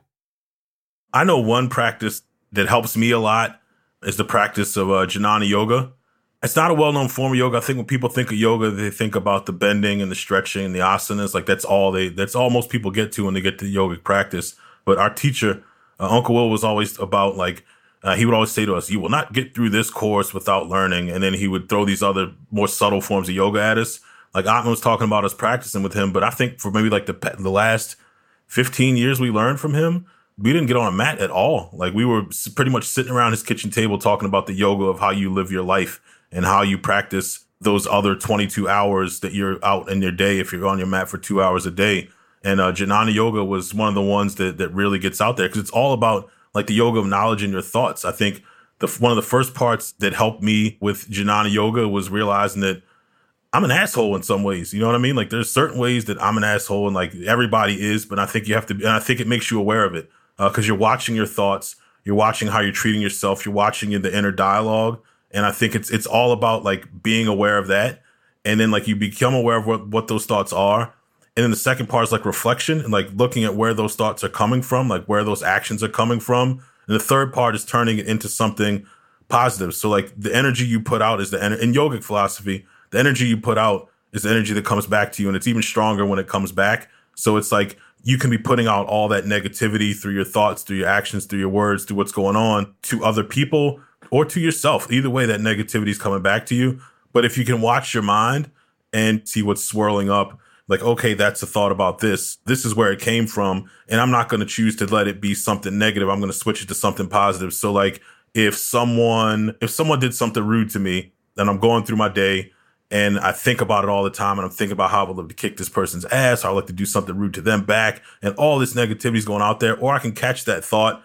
I know one practice that helps me a lot is the practice of uh, Jnana Yoga. It's not a well-known form of yoga. I think when people think of yoga, they think about the bending and the stretching and the asanas. Like that's all they, that's all most people get to when they get to yogic practice. But our teacher, uh, Uncle Will, was always about like, Uh, he would always say to us, you will not get through this course without learning. And then he would throw these other more subtle forms of yoga at us. Like Atman was talking about us practicing with him. But I think for maybe like the the last fifteen years we learned from him, we didn't get on a mat at all. Like we were pretty much sitting around his kitchen table talking about the yoga of how you live your life and how you practice those other twenty-two hours that you're out in your day if you're on your mat for two hours a day. And uh, Jnana Yoga was one of the ones that that really gets out there because it's all about like the yoga of knowledge and your thoughts. I think the one of the first parts that helped me with Jnana Yoga was realizing that I'm an asshole in some ways. You know what I mean? Like there's certain ways that I'm an asshole and like everybody is, but I think you have to, and I think it makes you aware of it because uh, you're watching your thoughts, you're watching how you're treating yourself, you're watching the inner dialogue. And I think it's, it's all about like being aware of that. And then like you become aware of what, what those thoughts are. And then the second part is like reflection and like looking at where those thoughts are coming from, like where those actions are coming from. And the third part is turning it into something positive. So like the energy you put out is the energy in yogic philosophy, the energy you put out is the energy that comes back to you. And it's even stronger when it comes back. So it's like you can be putting out all that negativity through your thoughts, through your actions, through your words, through what's going on to other people or to yourself. Either way, that negativity is coming back to you. But if you can watch your mind and see what's swirling up, like, okay, that's a thought about this. This is where it came from. And I'm not going to choose to let it be something negative. I'm going to switch it to something positive. So like if someone, if someone did something rude to me and I'm going through my day and I think about it all the time and I'm thinking about how I would love to kick this person's ass, or I'd like to do something rude to them back, and all this negativity is going out there, or I can catch that thought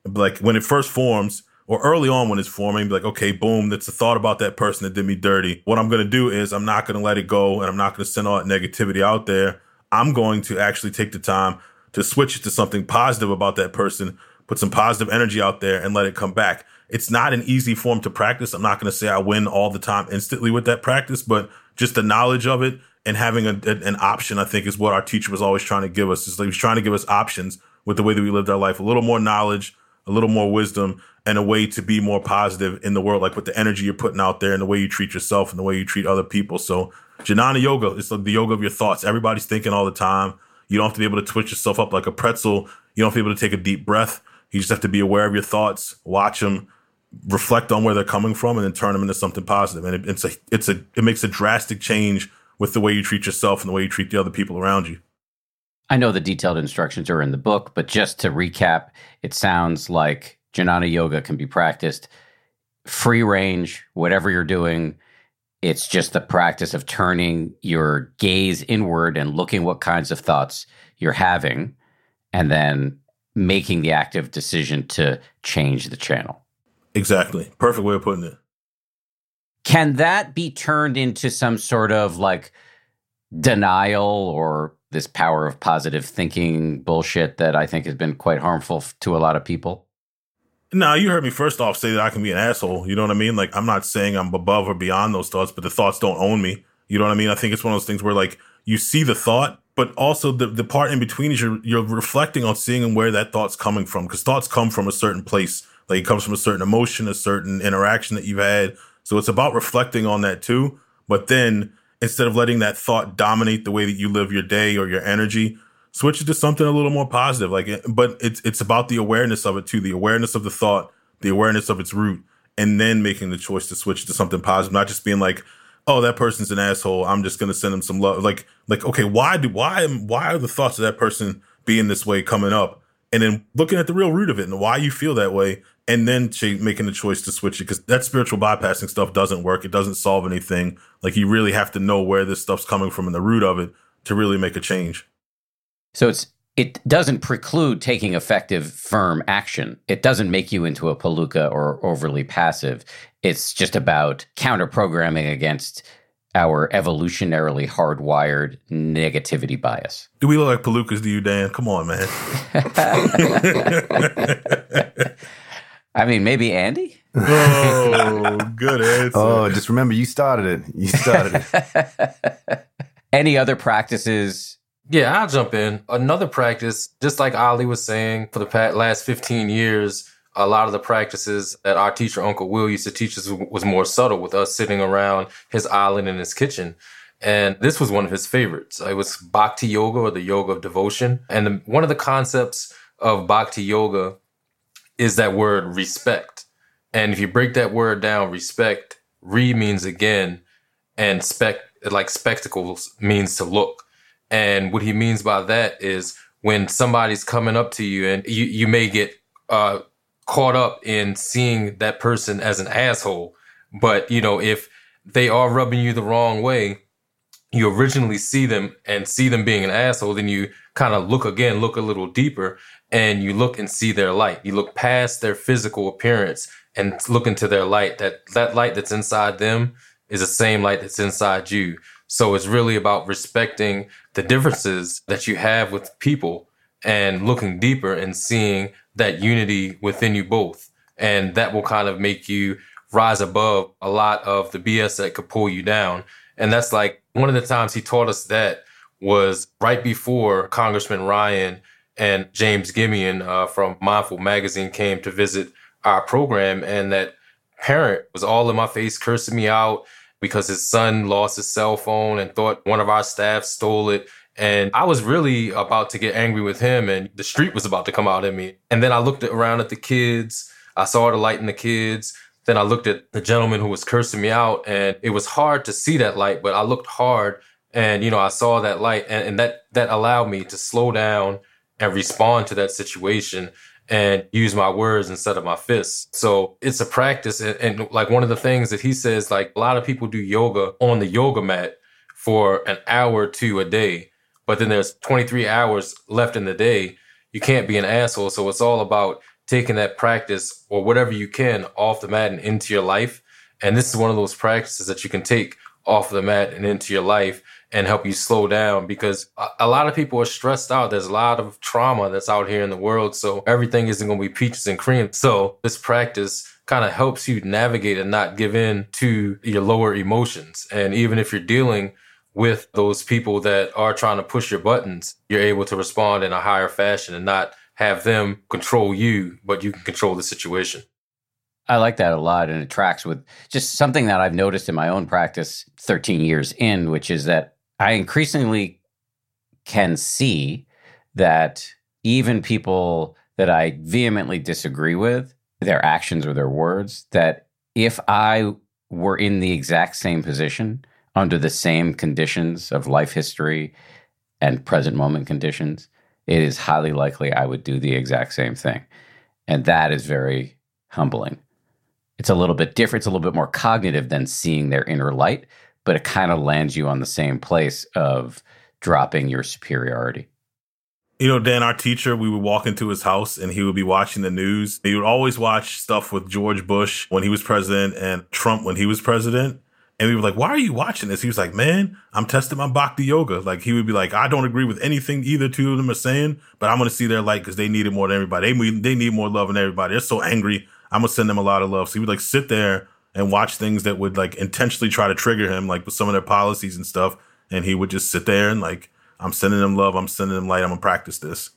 Like when it first forms or early on when it's forming, be like, okay, boom, that's a thought about that person that did me dirty. What I'm going to do is I'm not going to let it go and I'm not going to send all that negativity out there. I'm going to actually take the time to switch it to something positive about that person, put some positive energy out there and let it come back. It's not an easy form to practice. I'm not going to say I win all the time instantly with that practice, but just the knowledge of it and having a, an option, I think, is what our teacher was always trying to give us. It's like he was trying to give us options with the way that we lived our life, a little more knowledge, a little more wisdom, and a way to be more positive in the world, like with the energy you're putting out there and the way you treat yourself and the way you treat other people. So Jnana Yoga, it's like the yoga of your thoughts. Everybody's thinking all the time. You don't have to be able to twitch yourself up like a pretzel. You don't have to be able to take a deep breath. You just have to be aware of your thoughts, watch them, reflect on where they're coming from, and then turn them into something positive. And it, it's a, it's a, it makes a drastic change with the way you treat yourself and the way you treat the other people around you. I know the detailed instructions are in the book, but just to recap, it sounds like Jnana Yoga can be practiced free range, whatever you're doing. It's just the practice of turning your gaze inward and looking what kinds of thoughts you're having, and then making the active decision to change the channel. Exactly. Perfect way of putting it. Can that be turned into some sort of like denial or this power of positive thinking bullshit that I think has been quite harmful to a lot of people? No, you heard me first off say that I can be an asshole. You know what I mean? Like, I'm not saying I'm above or beyond those thoughts, but the thoughts don't own me. You know what I mean? I think it's one of those things where like you see the thought, but also the, the part in between is you're, you're reflecting on seeing where that thought's coming from, because thoughts come from a certain place. Like it comes from a certain emotion, a certain interaction that you've had. So it's about reflecting on that too. But then instead of letting that thought dominate the way that you live your day or your energy, switch it to something a little more positive. Like, but it's it's about the awareness of it too, the awareness of the thought, the awareness of its root, and then making the choice to switch it to something positive, not just being like, oh, that person's an asshole, I'm just gonna send him some love. Like, like okay, why do why am why are the thoughts of that person being this way coming up? And then looking at the real root of it and why you feel that way, and then ch- making the choice to switch it, because that spiritual bypassing stuff doesn't work. It doesn't solve anything. Like, you really have to know where this stuff's coming from and the root of it to really make a change. So it's it doesn't preclude taking effective, firm action. It doesn't make you into a palooka or overly passive. It's just about counter-programming against our evolutionarily hardwired negativity bias. Do we look like palookas to you, Dan? Come on, man. I mean, maybe Andy? Oh, good answer. Oh, just remember, you started it. You started it. Any other practices? Yeah, I'll jump in. Another practice, just like Ali was saying, for the past, last fifteen years, a lot of the practices that our teacher, Uncle Will, used to teach us was more subtle, with us sitting around his island in his kitchen. And this was one of his favorites. It was Bhakti Yoga, or the yoga of devotion. And the, one of the concepts of Bhakti Yoga is that word respect. And if you break that word down, respect, re means again, and spec, like spectacles, means to look. And what he means by that is when somebody's coming up to you and you, you may get uh, caught up in seeing that person as an asshole. But, you know, if they are rubbing you the wrong way, you originally see them and see them being an asshole, then you kind of look again, look a little deeper, and you look and see their light. You look past their physical appearance and look into their light. That that light that's inside them is the same light that's inside you. So it's really about respecting the differences that you have with people and looking deeper and seeing that unity within you both. And that will kind of make you rise above a lot of the B S that could pull you down. And that's like one of the times he taught us that was right before Congressman Ryan and James Gimian uh, from Mindful Magazine came to visit our program. And that parent was all in my face, cursing me out because his son lost his cell phone and thought one of our staff stole it. And I was really about to get angry with him, and the street was about to come out at me. And then I looked around at the kids. I saw the light in the kids. Then I looked at the gentleman who was cursing me out, and it was hard to see that light, but I looked hard and, you know, I saw that light, and, and that, that allowed me to slow down and respond to that situation and use my words instead of my fists. So it's a practice. And, and like one of the things that he says, like a lot of people do yoga on the yoga mat for an hour or two a day, but then there's twenty-three hours left in the day. You can't be an asshole. So it's all about taking that practice or whatever you can off the mat and into your life. And this is one of those practices that you can take off the mat and into your life and help you slow down, because a, a lot of people are stressed out. There's a lot of trauma that's out here in the world. So everything isn't going to be peaches and cream. So this practice kind of helps you navigate and not give in to your lower emotions. And even if you're dealing with those people that are trying to push your buttons, you're able to respond in a higher fashion and not have them control you, but you can control the situation. I like that a lot, and it tracks with just something that I've noticed in my own practice thirteen years in, which is that I increasingly can see that even people that I vehemently disagree with, their actions or their words, that if I were in the exact same position, under the same conditions of life history and present moment conditions, it is highly likely I would do the exact same thing. And that is very humbling. It's a little bit different. It's a little bit more cognitive than seeing their inner light, but it kind of lands you on the same place of dropping your superiority. You know, Dan, our teacher, we would walk into his house and he would be watching the news. He would always watch stuff with George Bush when he was president and Trump when he was president. And we were like, why are you watching this? He was like, man, I'm testing my bhakti yoga. Like, he would be like, I don't agree with anything either two of them are saying, but I'm going to see their light because they need it more than everybody. They, they need more love than everybody. They're so angry. I'm going to send them a lot of love. So he would like sit there and watch things that would like intentionally try to trigger him, like with some of their policies and stuff. And he would just sit there and like, I'm sending them love. I'm sending them light. I'm going to practice this.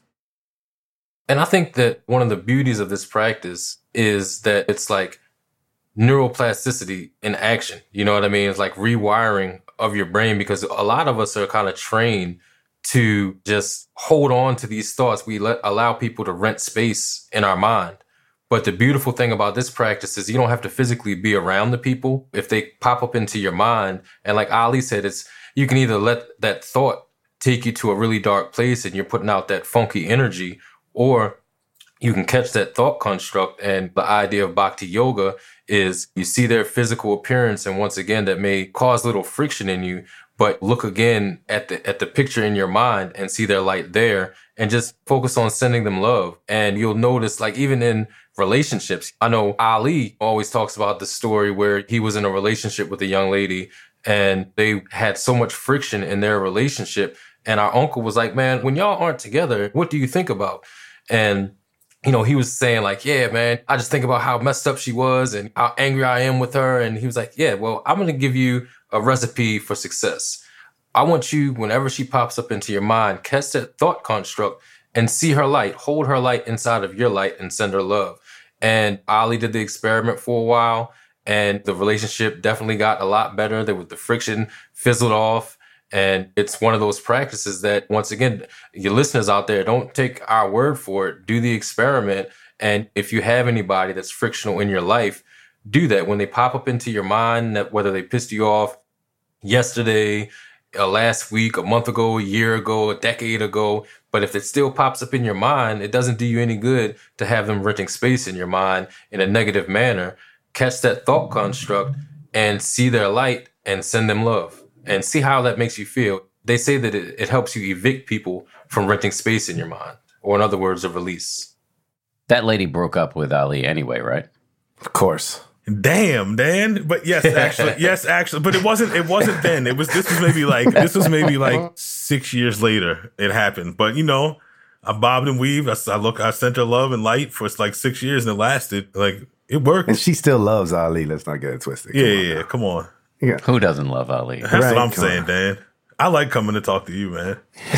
And I think that one of the beauties of this practice is that it's like neuroplasticity in action. You know what I mean? It's like rewiring of your brain, because a lot of us are kind of trained to just hold on to these thoughts. We let allow people to rent space in our mind. But the beautiful thing about this practice is you don't have to physically be around the people. If they pop up into your mind, and like Ali said, it's you can either let that thought take you to a really dark place and you're putting out that funky energy, or you can catch that thought construct. And the idea of bhakti yoga is you see their physical appearance, and once again, that may cause little friction in you, but look again at the at the picture in your mind and see their light there, and just focus on sending them love. And you'll notice, like, even in relationships, I know Ali always talks about the story where he was in a relationship with a young lady and they had so much friction in their relationship. And our uncle was like, man, when y'all aren't together, what do you think about? And you know, he was saying like, yeah, man, I just think about how messed up she was and how angry I am with her. And he was like, yeah, well, I'm going to give you a recipe for success. I want you, whenever she pops up into your mind, catch that thought construct and see her light, hold her light inside of your light and send her love. And Ali did the experiment for a while, and the relationship definitely got a lot better. There was the friction fizzled off. And it's one of those practices that, once again, your listeners out there, don't take our word for it. Do the experiment. And if you have anybody that's frictional in your life, do that. When they pop up into your mind, that whether they pissed you off yesterday, uh, last week, a month ago, a year ago, a decade ago, but if it still pops up in your mind, it doesn't do you any good to have them renting space in your mind in a negative manner. Catch that thought construct and see their light and send them love. And see how that makes you feel. They say that it, it helps you evict people from renting space in your mind, or in other words, a release. That lady broke up with Ali anyway, right? Of course. Damn, Dan. But yes, actually, yes, actually, but it wasn't. It wasn't then. It was. This was maybe like. This was maybe like six years later. It happened. But you know, I bobbed and weaved. I, I look. I sent her love and light for like six years, and it lasted. Like it worked. And she still loves Ali. Let's not get it twisted. Come yeah, yeah, yeah. Come on. Yeah. Who doesn't love Ali? That's right, what I'm saying, on. Dan. I like coming to talk to you, man.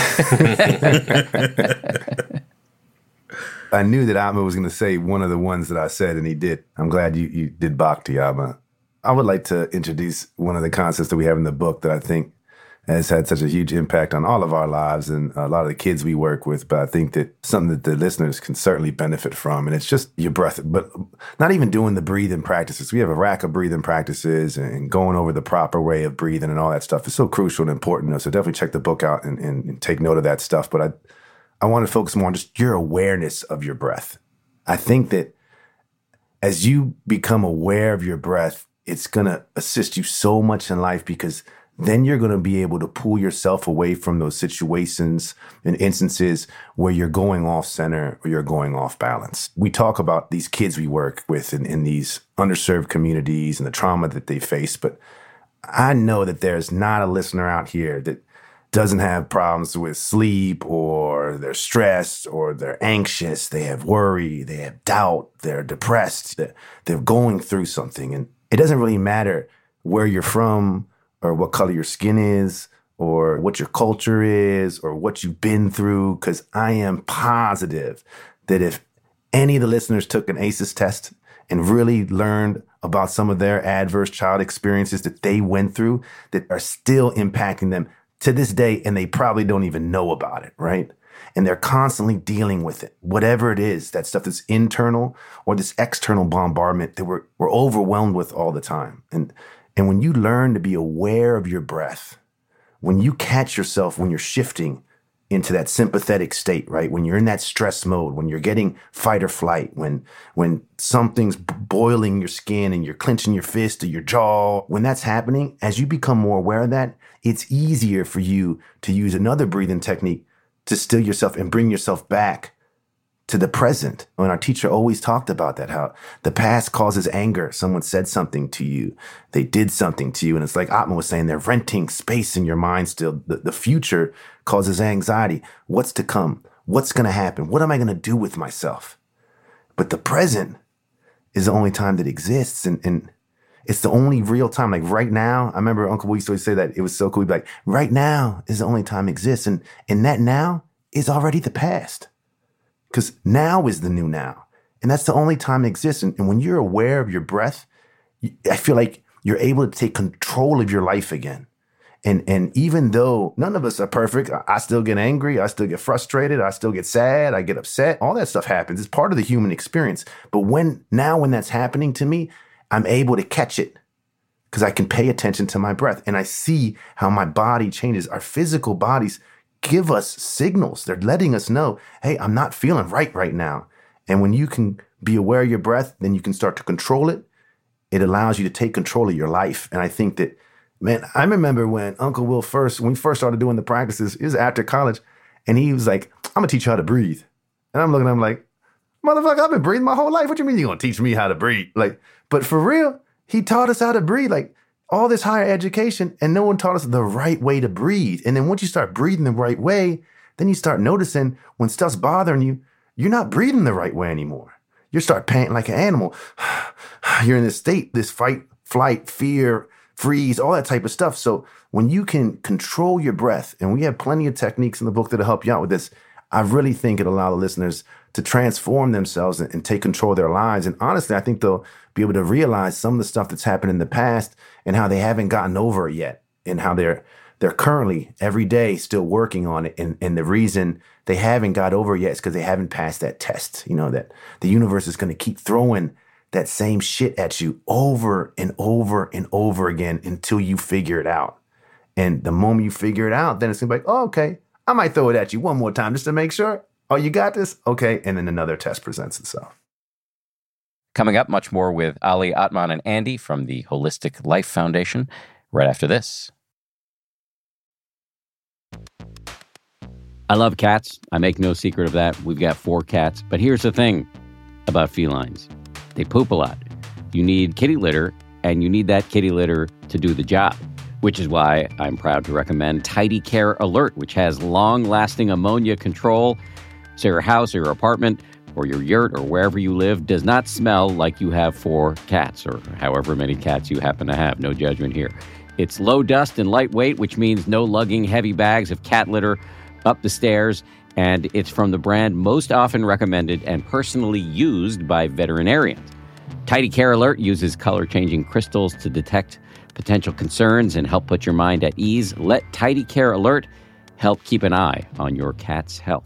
I knew that Atma was going to say one of the ones that I said, and he did. I'm glad you, you did Bhakti, Atma. I would like to introduce one of the concepts that we have in the book that I think has had such a huge impact on all of our lives and a lot of the kids we work with, but I think that something that the listeners can certainly benefit from, and it's just your breath, but not even doing the breathing practices. We have a rack of breathing practices and going over the proper way of breathing and all that stuff is so crucial and important. So definitely check the book out and, and, and take note of that stuff. But I, I want to focus more on just your awareness of your breath. I think that as you become aware of your breath, it's going to assist you so much in life, because then you're going to be able to pull yourself away from those situations and instances where you're going off center or you're going off balance. We talk about these kids we work with in, in these underserved communities and the trauma that they face, but I know that there's not a listener out here that doesn't have problems with sleep, or they're stressed, or they're anxious, they have worry, they have doubt, they're depressed, they're, they're going through something. And it doesn't really matter where you're from or what color your skin is or what your culture is or what you've been through, because I am positive that if any of the listeners took an A C Es test and really learned about some of their adverse child experiences that they went through that are still impacting them to this day, and they probably don't even know about it, right? And they're constantly dealing with it, whatever it is, that stuff that's internal or this external bombardment that we're, we're overwhelmed with all the time. And, and when you learn to be aware of your breath, when you catch yourself when you're shifting into that sympathetic state, right? When you're in that stress mode, when you're getting fight or flight, when when something's boiling your skin and you're clenching your fist or your jaw, when that's happening, as you become more aware of that, it's easier for you to use another breathing technique to still yourself and bring yourself back to the present. When our teacher always talked about that, how the past causes anger. Someone said something to you, they did something to you. And it's like Atma was saying, they're renting space in your mind still. The, the future causes anxiety. What's to come? What's going to happen? What am I going to do with myself? But the present is the only time that exists. And, and it's the only real time. Like right now, I remember Uncle Will used to always say that. It was so cool. He'd be like, right now is the only time it exists. And, and that now is already the past. Because now is the new now. And that's the only time it exists. And, and when you're aware of your breath, you, I feel like you're able to take control of your life again. And and even though none of us are perfect, I, I still get angry, I still get frustrated, I still get sad, I get upset. All that stuff happens. It's part of the human experience. But when now when that's happening to me, I'm able to catch it because I can pay attention to my breath. And I see how my body changes. Our physical bodies give us signals. They're letting us know, hey, I'm not feeling right right now. And when you can be aware of your breath, then you can start to control it. It allows you to take control of your life. And I think that, man, I remember when Uncle Will first, when we first started doing the practices, it was after college, and he was like, I'm going to teach you how to breathe. And I'm looking at him like, motherfucker, I've been breathing my whole life. What you mean you're going to teach me how to breathe? Like, but for real, he taught us how to breathe. Like, all this higher education, and no one taught us the right way to breathe. And then once you start breathing the right way, then you start noticing when stuff's bothering you, you're not breathing the right way anymore. You start panting like an animal. You're in this state, this fight, flight, fear, freeze, all that type of stuff. So when you can control your breath, and we have plenty of techniques in the book that'll help you out with this, I really think it'll allow the listeners to transform themselves and, and take control of their lives. And honestly, I think they'll be able to realize some of the stuff that's happened in the past and how they haven't gotten over it yet, and how they're they're currently every day still working on it. And, and the reason they haven't got over it yet is because they haven't passed that test. You know, that the universe is going to keep throwing that same shit at you over and over and over again until you figure it out. And the moment you figure it out, then it's going to be like, oh, okay, I might throw it at you one more time just to make sure. Oh, you got this? Okay. And then another test presents itself. Coming up, much more with Ali, Atman, and Andy from the Holistic Life Foundation right after this. I love cats. I make no secret of that. We've got four cats. But here's the thing about felines. They poop a lot. You need kitty litter, and you need that kitty litter to do the job, which is why I'm proud to recommend Tidy Care Alert, which has long-lasting ammonia control, so your house or your apartment or your yurt or wherever you live does not smell like you have four cats or however many cats you happen to have. No judgment here. It's low dust and lightweight, which means no lugging heavy bags of cat litter up the stairs. And it's from the brand most often recommended and personally used by veterinarians. Tidy Care Alert uses color-changing crystals to detect potential concerns and help put your mind at ease. Let Tidy Care Alert help keep an eye on your cat's health.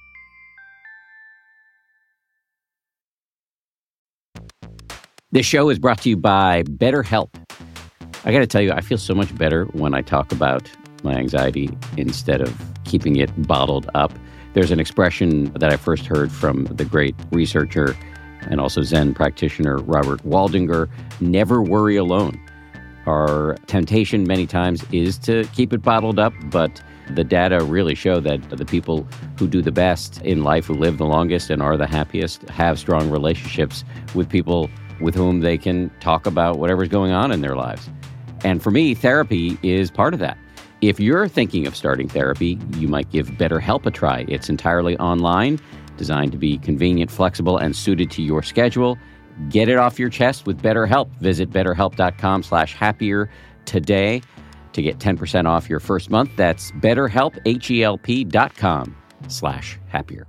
This show is brought to you by BetterHelp. I got to tell you, I feel so much better when I talk about my anxiety instead of keeping it bottled up. There's an expression that I first heard from the great researcher and also Zen practitioner Robert Waldinger, never worry alone. Our temptation many times is to keep it bottled up, but the data really show that the people who do the best in life, who live the longest and are the happiest, have strong relationships with people with whom they can talk about whatever's going on in their lives. And for me, therapy is part of that. If you're thinking of starting therapy, you might give BetterHelp a try. It's entirely online, designed to be convenient, flexible, and suited to your schedule. Get it off your chest with BetterHelp. Visit betterhelp.com slash happier today to get ten percent off your first month. That's betterhelp, H-E-L-P dot com slash happier.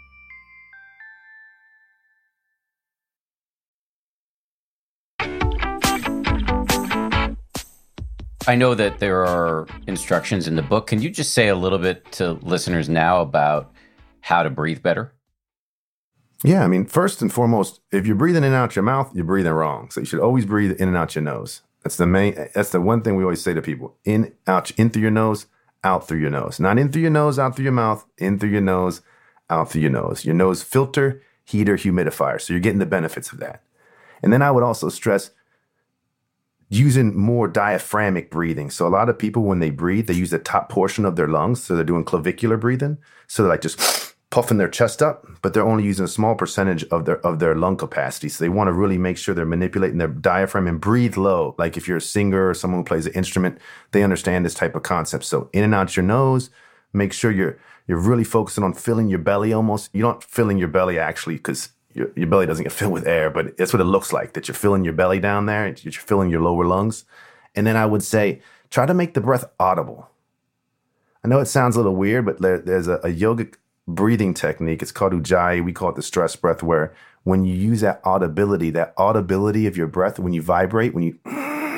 I know that there are instructions in the book. Can you just say a little bit to listeners now about how to breathe better? Yeah, I mean, first and foremost, if you're breathing in and out your mouth, you're breathing wrong. So you should always breathe in and out your nose. That's the main, that's the one thing we always say to people. In, out, in through your nose, out through your nose. Not in through your nose, out through your mouth, in through your nose, out through your nose. Your nose filter, heater, humidifier. So you're getting the benefits of that. And then I would also stress using more diaphragmic breathing. So a lot of people, when they breathe, they use the top portion of their lungs. So they're doing clavicular breathing. So they're like just puffing their chest up, but they're only using a small percentage of their of their lung capacity. So they want to really make sure they're manipulating their diaphragm and breathe low. Like if you're a singer or someone who plays an instrument, they understand this type of concept. So in and out your nose, make sure you're you're really focusing on filling your belly almost. You're not filling your belly actually because your, your belly doesn't get filled with air, but that's what it looks like, that you're filling your belly down there, you're filling your lower lungs. And then I would say, try to make the breath audible. I know it sounds a little weird, but there, there's a, a yogic breathing technique. It's called Ujjayi. We call it the stress breath, where when you use that audibility, that audibility of your breath, when you vibrate, when you,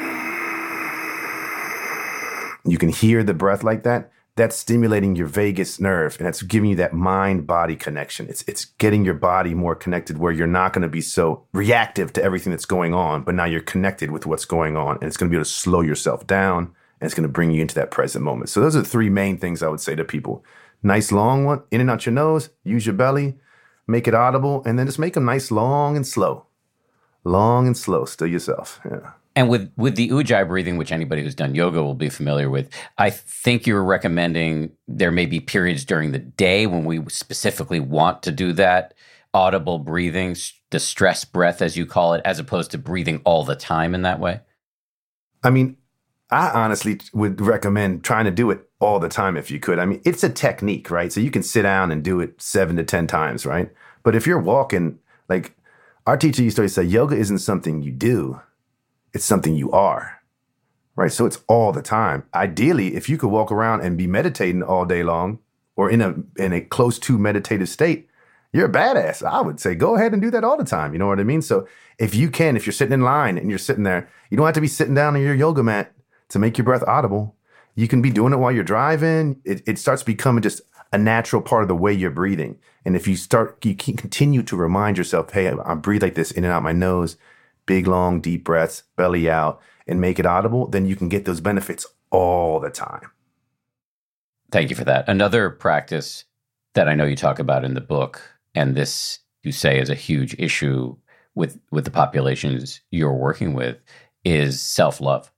you can hear the breath like that, that's stimulating your vagus nerve, and it's giving you that mind-body connection. It's it's getting your body more connected where you're not going to be so reactive to everything that's going on, but now you're connected with what's going on, and it's going to be able to slow yourself down, and it's going to bring you into that present moment. So those are the three main things I would say to people. Nice long one, in and out your nose, use your belly, make it audible, and then just make them nice, long and slow. Long and slow, still yourself, yeah. And with, with the Ujjayi breathing, which anybody who's done yoga will be familiar with, I think you're recommending there may be periods during the day when we specifically want to do that audible breathing, the stress breath, as you call it, as opposed to breathing all the time in that way? I mean, I honestly would recommend trying to do it all the time if you could. I mean, it's a technique, right? So you can sit down and do it seven to ten times, right? But if you're walking, like our teacher used to always say, yoga isn't something you do. It's something you are, right? So it's all the time. Ideally, if you could walk around and be meditating all day long or in a in a close to meditative state, you're a badass. I would say go ahead and do that all the time. You know what I mean? So if you can, if you're sitting in line and you're sitting there, you don't have to be sitting down on your yoga mat to make your breath audible. You can be doing it while you're driving. It, it starts becoming just a natural part of the way you're breathing. And if you start, you can continue to remind yourself, hey, I, I breathe like this in and out my nose. Big, long, deep breaths, belly out, and make it audible, then you can get those benefits all the time. Thank you for that. Another practice that I know you talk about in the book, and this you say is a huge issue with, with the populations you're working with, is self-love.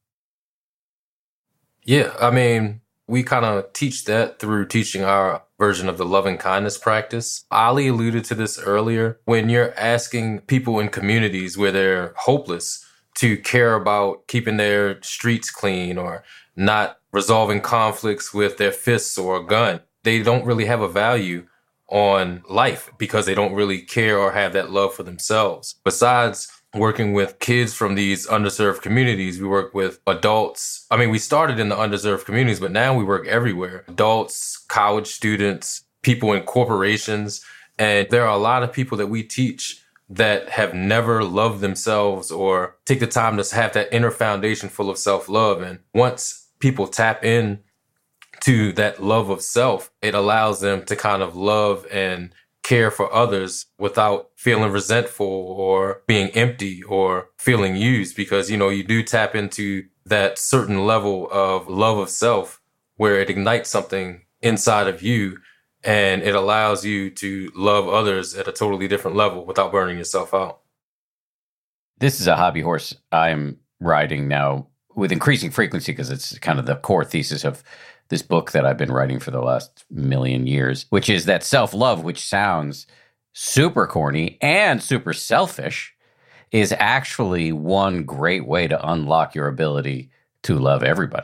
Yeah, I mean, we kind of teach that through teaching our version of the loving kindness practice. Ali alluded to this earlier. When you're asking people in communities where they're hopeless to care about keeping their streets clean or not resolving conflicts with their fists or a gun, they don't really have a value on life because they don't really care or have that love for themselves. Besides working with kids from these underserved communities, we work with adults. I mean, we started in the underserved communities, but now we work everywhere. Adults, college students, people in corporations. And there are a lot of people that we teach that have never loved themselves or take the time to have that inner foundation full of self-love. And once people tap in to that love of self, it allows them to kind of love and care for others without feeling resentful or being empty or feeling used, because, you know, you do tap into that certain level of love of self where it ignites something inside of you and it allows you to love others at a totally different level without burning yourself out. This is a hobby horse I'm riding now. with increasing frequency, because it's kind of the core thesis of this book that I've been writing for the last million years, which is that self-love, which sounds super corny and super selfish, is actually one great way to unlock your ability to love everybody.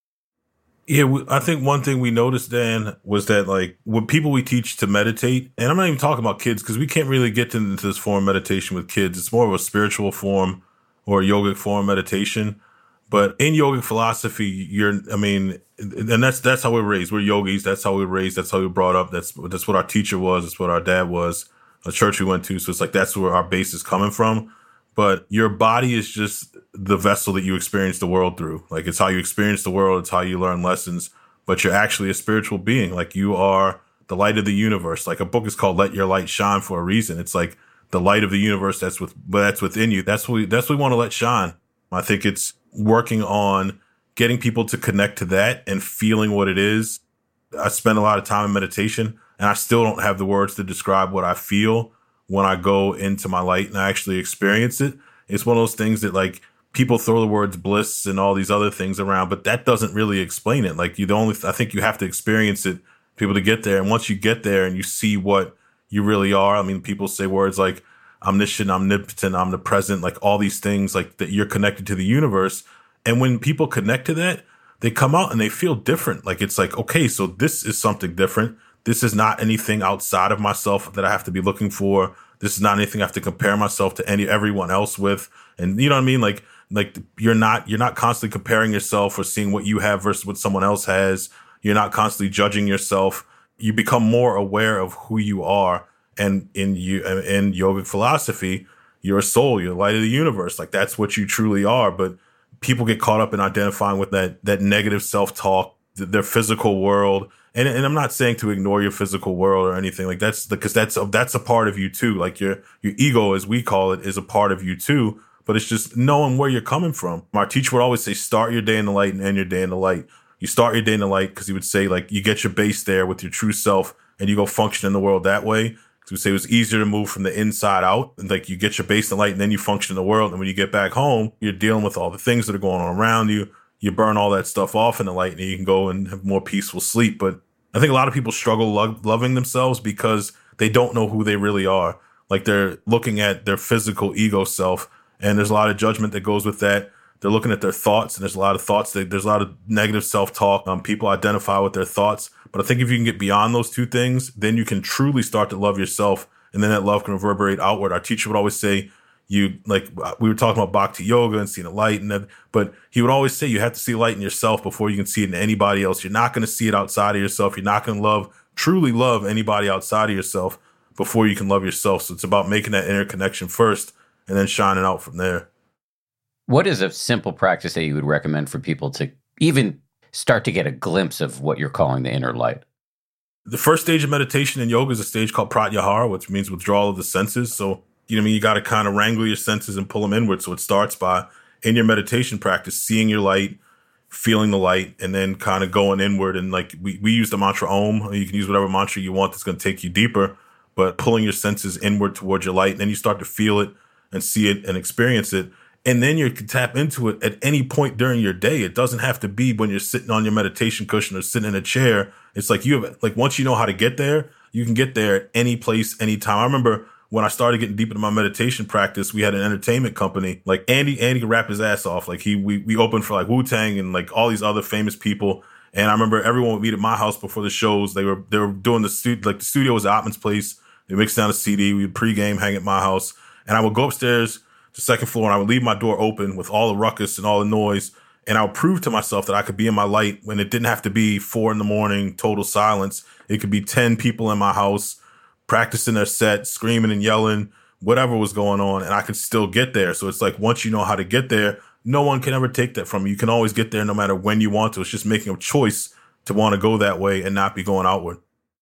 Yeah, we, I think one thing we noticed, Dan, was that like with people we teach to meditate, and I'm not even talking about kids because we can't really get into this form of meditation with kids. It's more of a spiritual form or a yogic form of meditation. But in yogic philosophy, you're, I mean, and that's that's how we're raised. We're yogis. That's how we're raised. That's how we were brought up. That's that's what our teacher was. That's what our dad was. The church we went to. So it's like that's where our base is coming from. But your body is just the vessel that you experience the world through. Like it's how you experience the world. It's how you learn lessons. But you're actually a spiritual being. Like you are the light of the universe. Like a book is called "Let Your Light Shine" for a reason. It's like the light of the universe that's with that's within you. That's what we, that's what we want to let shine. I think it's working on getting people to connect to that and feeling what it is. I spend a lot of time in meditation, and I still don't have the words to describe what I feel when I go into my light and I actually experience it. It's one of those things that like people throw the words bliss and all these other things around, but that doesn't really explain it. Like you the only, I think you have to experience it, people to get there. And once you get there and you see what you really are, I mean, people say words like omniscient, omnipotent, omnipresent, like all these things like that you're connected to the universe. And when people connect to that, they come out and they feel different. Like it's like, okay, so this is something different. This is not anything outside of myself that I have to be looking for. This is not anything I have to compare myself to any everyone else with. And you know what I mean? Like, like you're not you're not constantly comparing yourself or seeing what you have versus what someone else has. You're not constantly judging yourself. You become more aware of who you are. And in you in yogic philosophy, you're a soul. You're the light of the universe. Like that's what you truly are. But people get caught up in identifying with that that negative self-talk, their physical world. And, and I'm not saying to ignore your physical world or anything like that's because that's a, that's a part of you too. Like your your ego, as we call it, is a part of you too. But it's just knowing where you're coming from. My teacher would always say, start your day in the light and end your day in the light. You start your day in the light because he would say like you get your base there with your true self and you go function in the world that way. Because he would say it was easier to move from the inside out. And like you get your base in the light and then you function in the world. And when you get back home, you're dealing with all the things that are going on around you. You burn all that stuff off in the light and you can go and have more peaceful sleep. But I think a lot of people struggle lo- loving themselves because they don't know who they really are. Like they're looking at their physical ego self, and there's a lot of judgment that goes with that. They're looking at their thoughts, and there's a lot of thoughts that there's a lot of negative self-talk. Um, people identify with their thoughts, but I think if you can get beyond those two things, then you can truly start to love yourself, and then that love can reverberate outward. Our teacher would always say, "You like we were talking about bhakti yoga and seeing the light, and that, but he would always say you have to see light in yourself before you can see it in anybody else. You're not going to see it outside of yourself. You're not going to love truly love anybody outside of yourself before you can love yourself. So it's about making that inner connection first, and then shining out from there." What is a simple practice that you would recommend for people to even start to get a glimpse of what you're calling the inner light? The first stage of meditation in yoga is a stage called pratyahara, which means withdrawal of the senses. So you know what I mean? You got to kind of wrangle your senses and pull them inward. So it starts by, in your meditation practice, seeing your light, feeling the light, and then kind of going inward. And like we, we use the mantra Om. You can use whatever mantra you want that's going to take you deeper, but pulling your senses inward towards your light. And then you start to feel it and see it and experience it. And then you can tap into it at any point during your day. It doesn't have to be when you're sitting on your meditation cushion or sitting in a chair. It's like you have, like once you know how to get there, you can get there at any place, anytime. I remember when I started getting deep into my meditation practice, we had an entertainment company. Like Andy, Andy could rap his ass off. Like he, we, we opened for like Wu-Tang and like all these other famous people. And I remember everyone would meet at my house before the shows. They were, they were doing the studio, like the studio was at Ottman's place. They mixed down a C D. We would pregame, hang at my house. And I would go upstairs to the second floor and I would leave my door open with all the ruckus and all the noise. And I would prove to myself that I could be in my light when it didn't have to be four in the morning, total silence. It could be ten people in my house practicing their set, screaming and yelling, whatever was going on, and I could still get there. So it's like once you know how to get there, no one can ever take that from you. You can always get there no matter when you want to. It's just making a choice to want to go that way and not be going outward.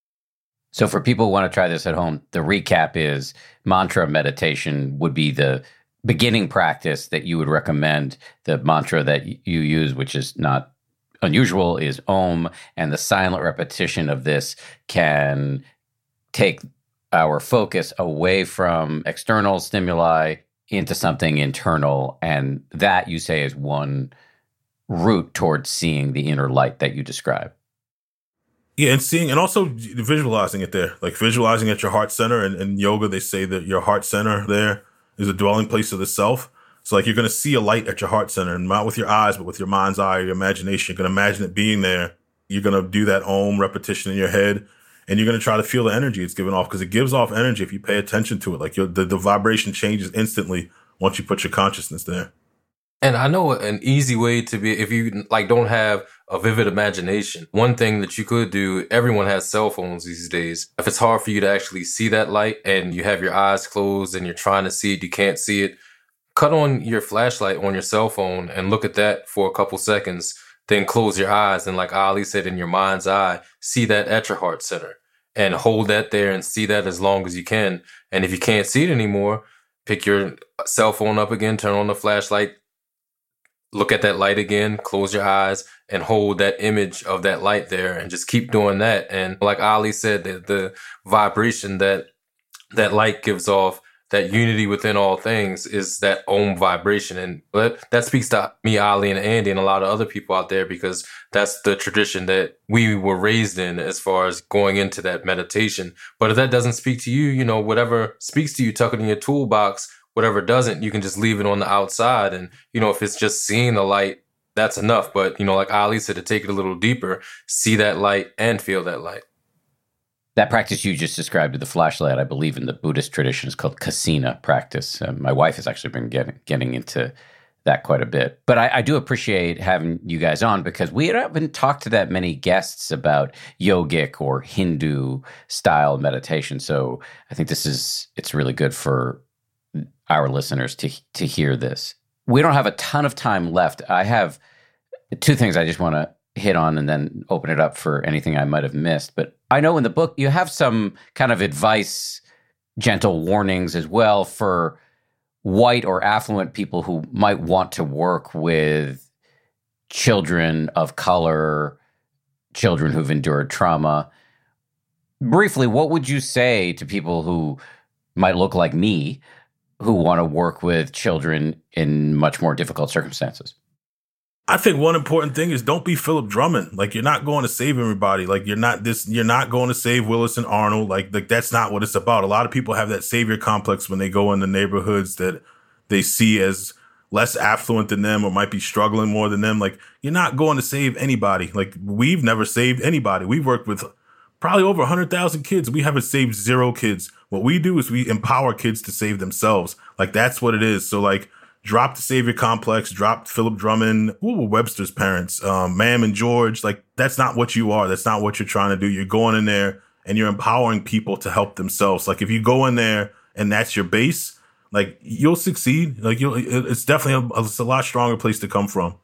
So for people who want to try this at home, the recap is mantra meditation would be the beginning practice that you would recommend. The mantra that you use, which is not unusual, is Om, and the silent repetition of this can take our focus away from external stimuli into something internal. And that, you say, is one route towards seeing the inner light that you describe. Yeah, and seeing and also visualizing it there, like visualizing at your heart center. And in yoga, they say that your heart center there is a dwelling place of the self. So like you're going to see a light at your heart center, and not with your eyes, but with your mind's eye or your imagination. You're going to imagine it being there. You're going to do that Om repetition in your head, and you're going to try to feel the energy it's giving off, because it gives off energy if you pay attention to it. Like your, the, the vibration changes instantly once you put your consciousness there. And I know an easy way to be, if you like don't have a vivid imagination, one thing that you could do, everyone has cell phones these days. If it's hard for you to actually see that light and you have your eyes closed and you're trying to see it, you can't see it, cut on your flashlight on your cell phone and look at that for a couple seconds, then close your eyes. And like Ali said, in your mind's eye, see that at your heart center and hold that there and see that as long as you can. And if you can't see it anymore, pick your cell phone up again, turn on the flashlight, look at that light again, close your eyes and hold that image of that light there and just keep doing that. And like Ali said, the, the vibration that that light gives off, that unity within all things, is that Om vibration. And that, that speaks to me, Ali, and Andy, and a lot of other people out there, because that's the tradition that we were raised in as far as going into that meditation. But if that doesn't speak to you, you know, whatever speaks to you, tuck it in your toolbox. Whatever doesn't, you can just leave it on the outside. And, you know, if it's just seeing the light, that's enough. But, you know, like Ali said, to take it a little deeper, see that light and feel that light. That practice you just described with the flashlight, I believe in the Buddhist tradition, is called Kasina practice. Um, my wife has actually been getting getting into that quite a bit. But I, I do appreciate having you guys on, because we haven't talked to that many guests about yogic or Hindu style meditation. So I think this is, it's really good for our listeners to to hear this. We don't have a ton of time left. I have two things I just want to hit on and then open it up for anything I might have missed. But I know in the book you have some kind of advice, gentle warnings as well for white or affluent people who might want to work with children of color, children who've endured trauma. Briefly, what would you say to people who might look like me, who want to work with children in much more difficult circumstances? I think one important thing is don't be Philip Drummond. Like, you're not going to save everybody. Like, you're not this, you're not going to save Willis and Arnold. Like, like that's not what it's about. A lot of people have that savior complex when they go in the neighborhoods that they see as less affluent than them or might be struggling more than them. Like, you're not going to save anybody. Like, we've never saved anybody. We've worked with probably over one hundred thousand kids. We haven't saved zero kids. What we do is we empower kids to save themselves. Like, that's what it is. So, like, drop the savior complex, drop Philip Drummond, ooh, Webster's parents, um, Ma'am and George. Like, that's not what you are. That's not what you're trying to do. You're going in there and you're empowering people to help themselves. Like, if you go in there and that's your base, like, you'll succeed. Like, you'll, it's definitely a, it's a lot stronger place to come from.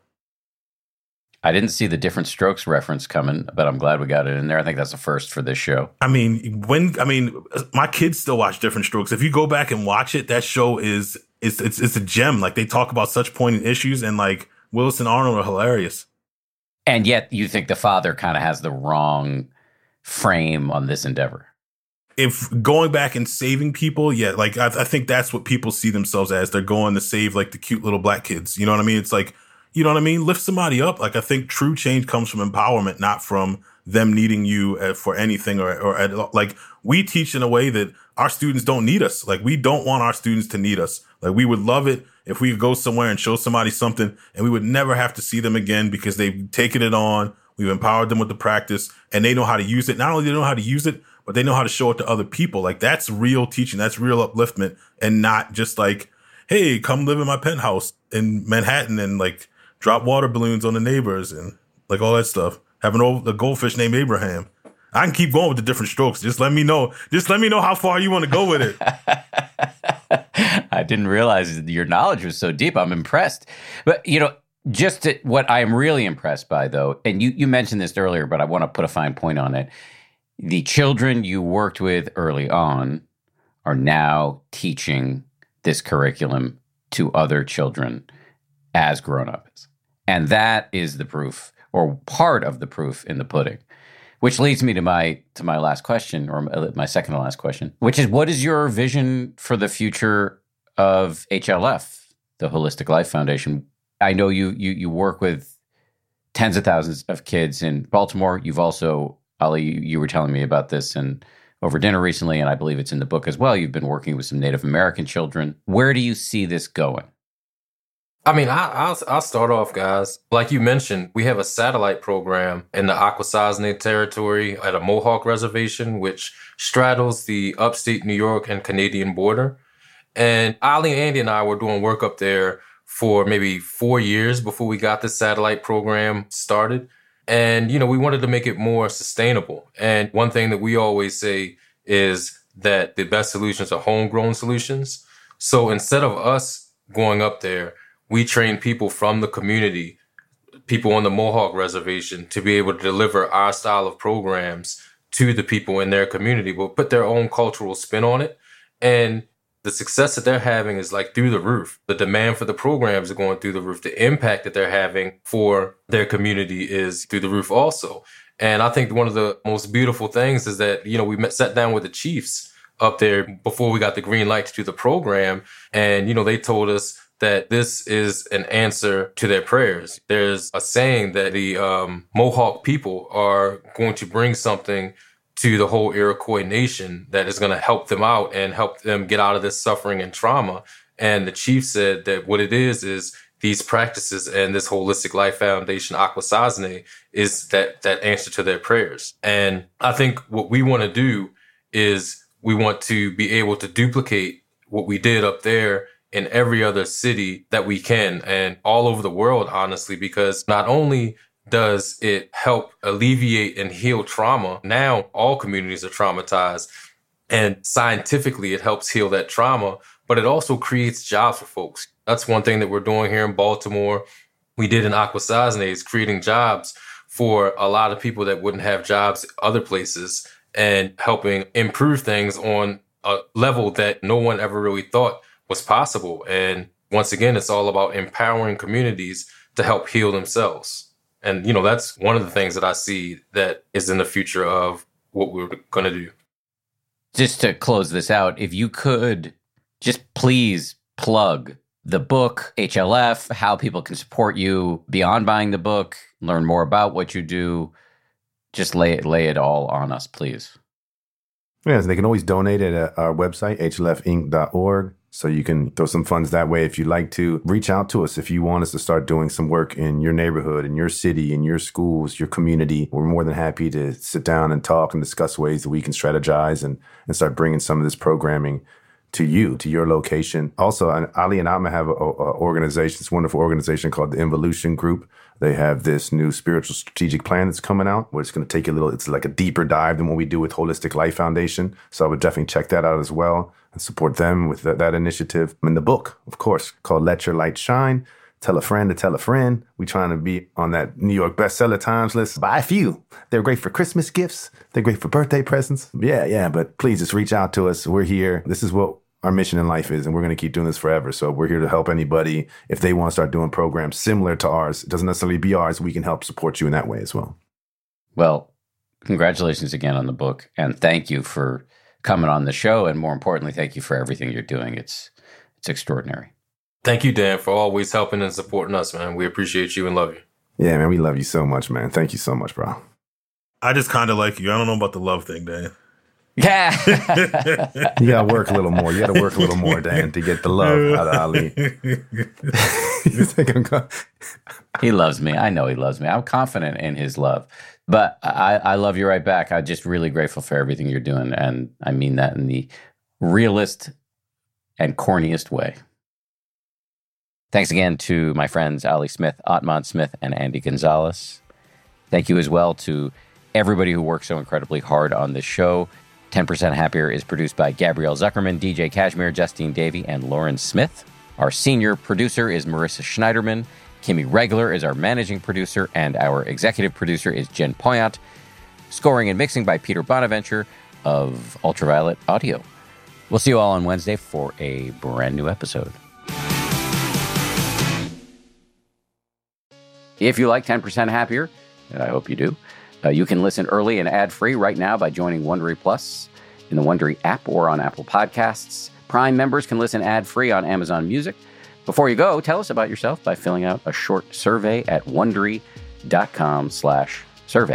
I didn't see the Different Strokes reference coming, but I'm glad we got it in there. I think that's a first for this show. I mean, when, I mean, my kids still watch Different Strokes. If you go back and watch it, that show is, it's, it's, it's a gem. Like, they talk about such poignant issues, and like Willis and Arnold are hilarious. And yet you think the father kind of has the wrong frame on this endeavor. If going back and saving people, yeah, like I, I think that's what people see themselves as. They're going to save like the cute little black kids. You know what I mean? It's like, you know what I mean? Lift somebody up. Like, I think true change comes from empowerment, not from them needing you uh, for anything or, or uh, like, we teach in a way that our students don't need us. Like, we don't want our students to need us. Like, we would love it if we could go somewhere and show somebody something and we would never have to see them again because they've taken it on. We've empowered them with the practice and they know how to use it. Not only do they know how to use it, but they know how to show it to other people. Like, that's real teaching. That's real upliftment, and not just like, hey, come live in my penthouse in Manhattan and like drop water balloons on the neighbors and like all that stuff. Have an old a goldfish named Abraham. I can keep going with the Different Strokes. Just let me know. Just let me know how far you want to go with it. I didn't realize your knowledge was so deep. I'm impressed. But, you know, just to, what I am really impressed by, though, and you, you mentioned this earlier, but I want to put a fine point on it. The children you worked with early on are now teaching this curriculum to other children as grown-ups. And that is the proof, or part of the proof in the pudding. Which leads me to my to my last question, or my second to last question, which is, what is your vision for the future of H L F, the Holistic Life Foundation? I know you you you work with tens of thousands of kids in Baltimore. You've also, Ali, you, you were telling me about this and over dinner recently, and I believe it's in the book as well. You've been working with some Native American children. Where do you see this going? I mean, I, I'll, I'll start off, guys. Like you mentioned, we have a satellite program in the Akwesasne territory at a Mohawk reservation, which straddles the upstate New York and Canadian border. And Ali, Andy, and I were doing work up there for maybe four years before we got this satellite program started. And, you know, we wanted to make it more sustainable. And one thing that we always say is that the best solutions are homegrown solutions. So instead of us going up there, we train people from the community, people on the Mohawk reservation, to be able to deliver our style of programs to the people in their community, but put their own cultural spin on it. And the success that they're having is like through the roof. The demand for the programs are going through the roof. The impact that they're having for their community is through the roof also. And I think one of the most beautiful things is that, you know, we met, sat down with the chiefs up there before we got the green light to do the program. And, you know, they told us that this is an answer to their prayers. There's a saying that the um, Mohawk people are going to bring something to the whole Iroquois nation that is going to help them out and help them get out of this suffering and trauma. And the chief said that what it is, is these practices and this Holistic Life Foundation, Akwesasne, is that, that answer to their prayers. And I think what we want to do is we want to be able to duplicate what we did up there in every other city that we can and all over the world, honestly, because not only does it help alleviate and heal trauma, now all communities are traumatized, and scientifically it helps heal that trauma, but it also creates jobs for folks. That's one thing that we're doing here in Baltimore. We did in Akwesasne, is creating jobs for a lot of people that wouldn't have jobs other places and helping improve things on a level that no one ever really thought was possible. And once again, it's all about empowering communities to help heal themselves. And, you know, that's one of the things that I see that is in the future of what we're going to do. Just to close this out, if you could just please plug the book, H L F, how people can support you beyond buying the book, learn more about what you do, just lay it, lay it all on us, please. Yes, they can always donate at our website, h l f inc dot org. So you can throw some funds that way if you'd like to. Reach out to us if you want us to start doing some work in your neighborhood, in your city, in your schools, your community. We're more than happy to sit down and talk and discuss ways that we can strategize and, and start bringing some of this programming to you, to your location. Also, Ali and Alma have an organization, this wonderful organization called the Involution Group. They have this new spiritual strategic plan that's coming out where it's going to take a little, it's like a deeper dive than what we do with Holistic Life Foundation. So I would definitely check that out as well and support them with that, that initiative. And the book, of course, called Let Your Light Shine. Tell a friend to tell a friend. We're trying to be on that New York bestseller Times list. Buy a few. They're great for Christmas gifts. They're great for birthday presents. Yeah, yeah, but please just reach out to us. We're here. This is what our mission in life is, and we're going to keep doing this forever. So we're here to help anybody. If they want to start doing programs similar to ours, it doesn't necessarily be ours. We can help support you in that way as well. Well, congratulations again on the book, and thank you for coming on the show, and more importantly, thank you for everything you're doing. It's it's extraordinary. Thank you, Dan, for always helping and supporting us, man. We appreciate you and love you. Yeah, man, we love you so much, man. Thank you so much, bro. I just kind of like you. I don't know about the love thing, Dan. Yeah. You got to work a little more. You got to work a little more, Dan, to get the love out of Ali. You think I'm going? He loves me. I know he loves me. I'm confident in his love. But I, I love you right back. I'm just really grateful for everything you're doing. And I mean that in the realest and corniest way. Thanks again to my friends Ali Smith, Atman Smith, and Andy Gonzalez. Thank you as well to everybody who works so incredibly hard on this show. ten percent Happier is produced by Gabrielle Zuckerman, D J Cashmere, Justine Davey, and Lauren Smith. Our senior producer is Marissa Schneiderman. Kimmy Regler is our managing producer, and our executive producer is Jen Poyant. Scoring and mixing by Peter Bonaventure of Ultraviolet Audio. We'll see you all on Wednesday for a brand new episode. If you like ten percent Happier, and I hope you do, uh, you can listen early and ad-free right now by joining Wondery Plus in the Wondery app or on Apple Podcasts. Prime members can listen ad-free on Amazon Music. Before you go, tell us about yourself by filling out a short survey at wondery dot com slash survey.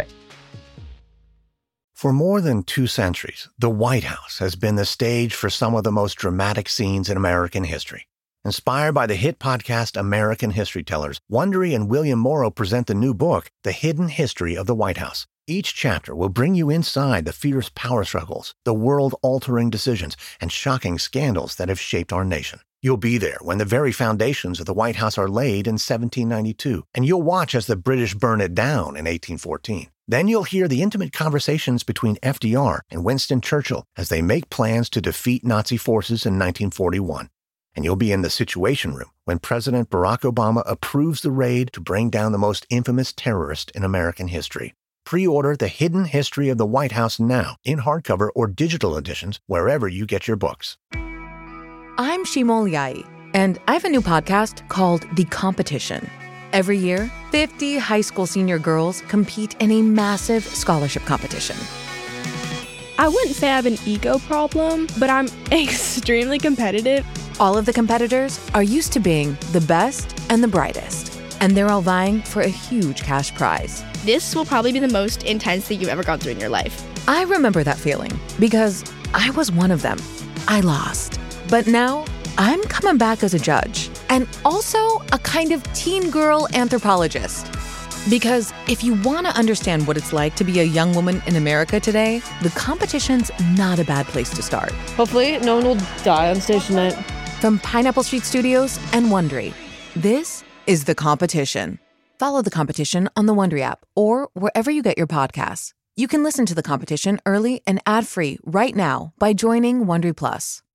For more than two centuries, the White House has been the stage for some of the most dramatic scenes in American history. Inspired by the hit podcast American History Tellers, Wondery and William Morrow present the new book, The Hidden History of the White House. Each chapter will bring you inside the fierce power struggles, the world-altering decisions, and shocking scandals that have shaped our nation. You'll be there when the very foundations of the White House are laid in seventeen ninety-two, and you'll watch as the British burn it down in eighteen fourteen. Then you'll hear the intimate conversations between F D R and Winston Churchill as they make plans to defeat Nazi forces in nineteen forty-one. And you'll be in the Situation Room when President Barack Obama approves the raid to bring down the most infamous terrorist in American history. Pre-order The Hidden History of the White House now in hardcover or digital editions wherever you get your books. I'm Shimol Yai, and I have a new podcast called The Competition. Every year, fifty high school senior girls compete in a massive scholarship competition. I wouldn't say I have an ego problem, but I'm extremely competitive. All of the competitors are used to being the best and the brightest, and they're all vying for a huge cash prize. This will probably be the most intense thing you've ever gone through in your life. I remember that feeling because I was one of them. I lost. But now I'm coming back as a judge and also a kind of teen girl anthropologist. Because if you want to understand what it's like to be a young woman in America today, the competition's not a bad place to start. Hopefully, no one will die on stage tonight. From Pineapple Street Studios and Wondery, this is The Competition. Follow The Competition on the Wondery app or wherever you get your podcasts. You can listen to The Competition early and ad-free right now by joining Wondery Plus.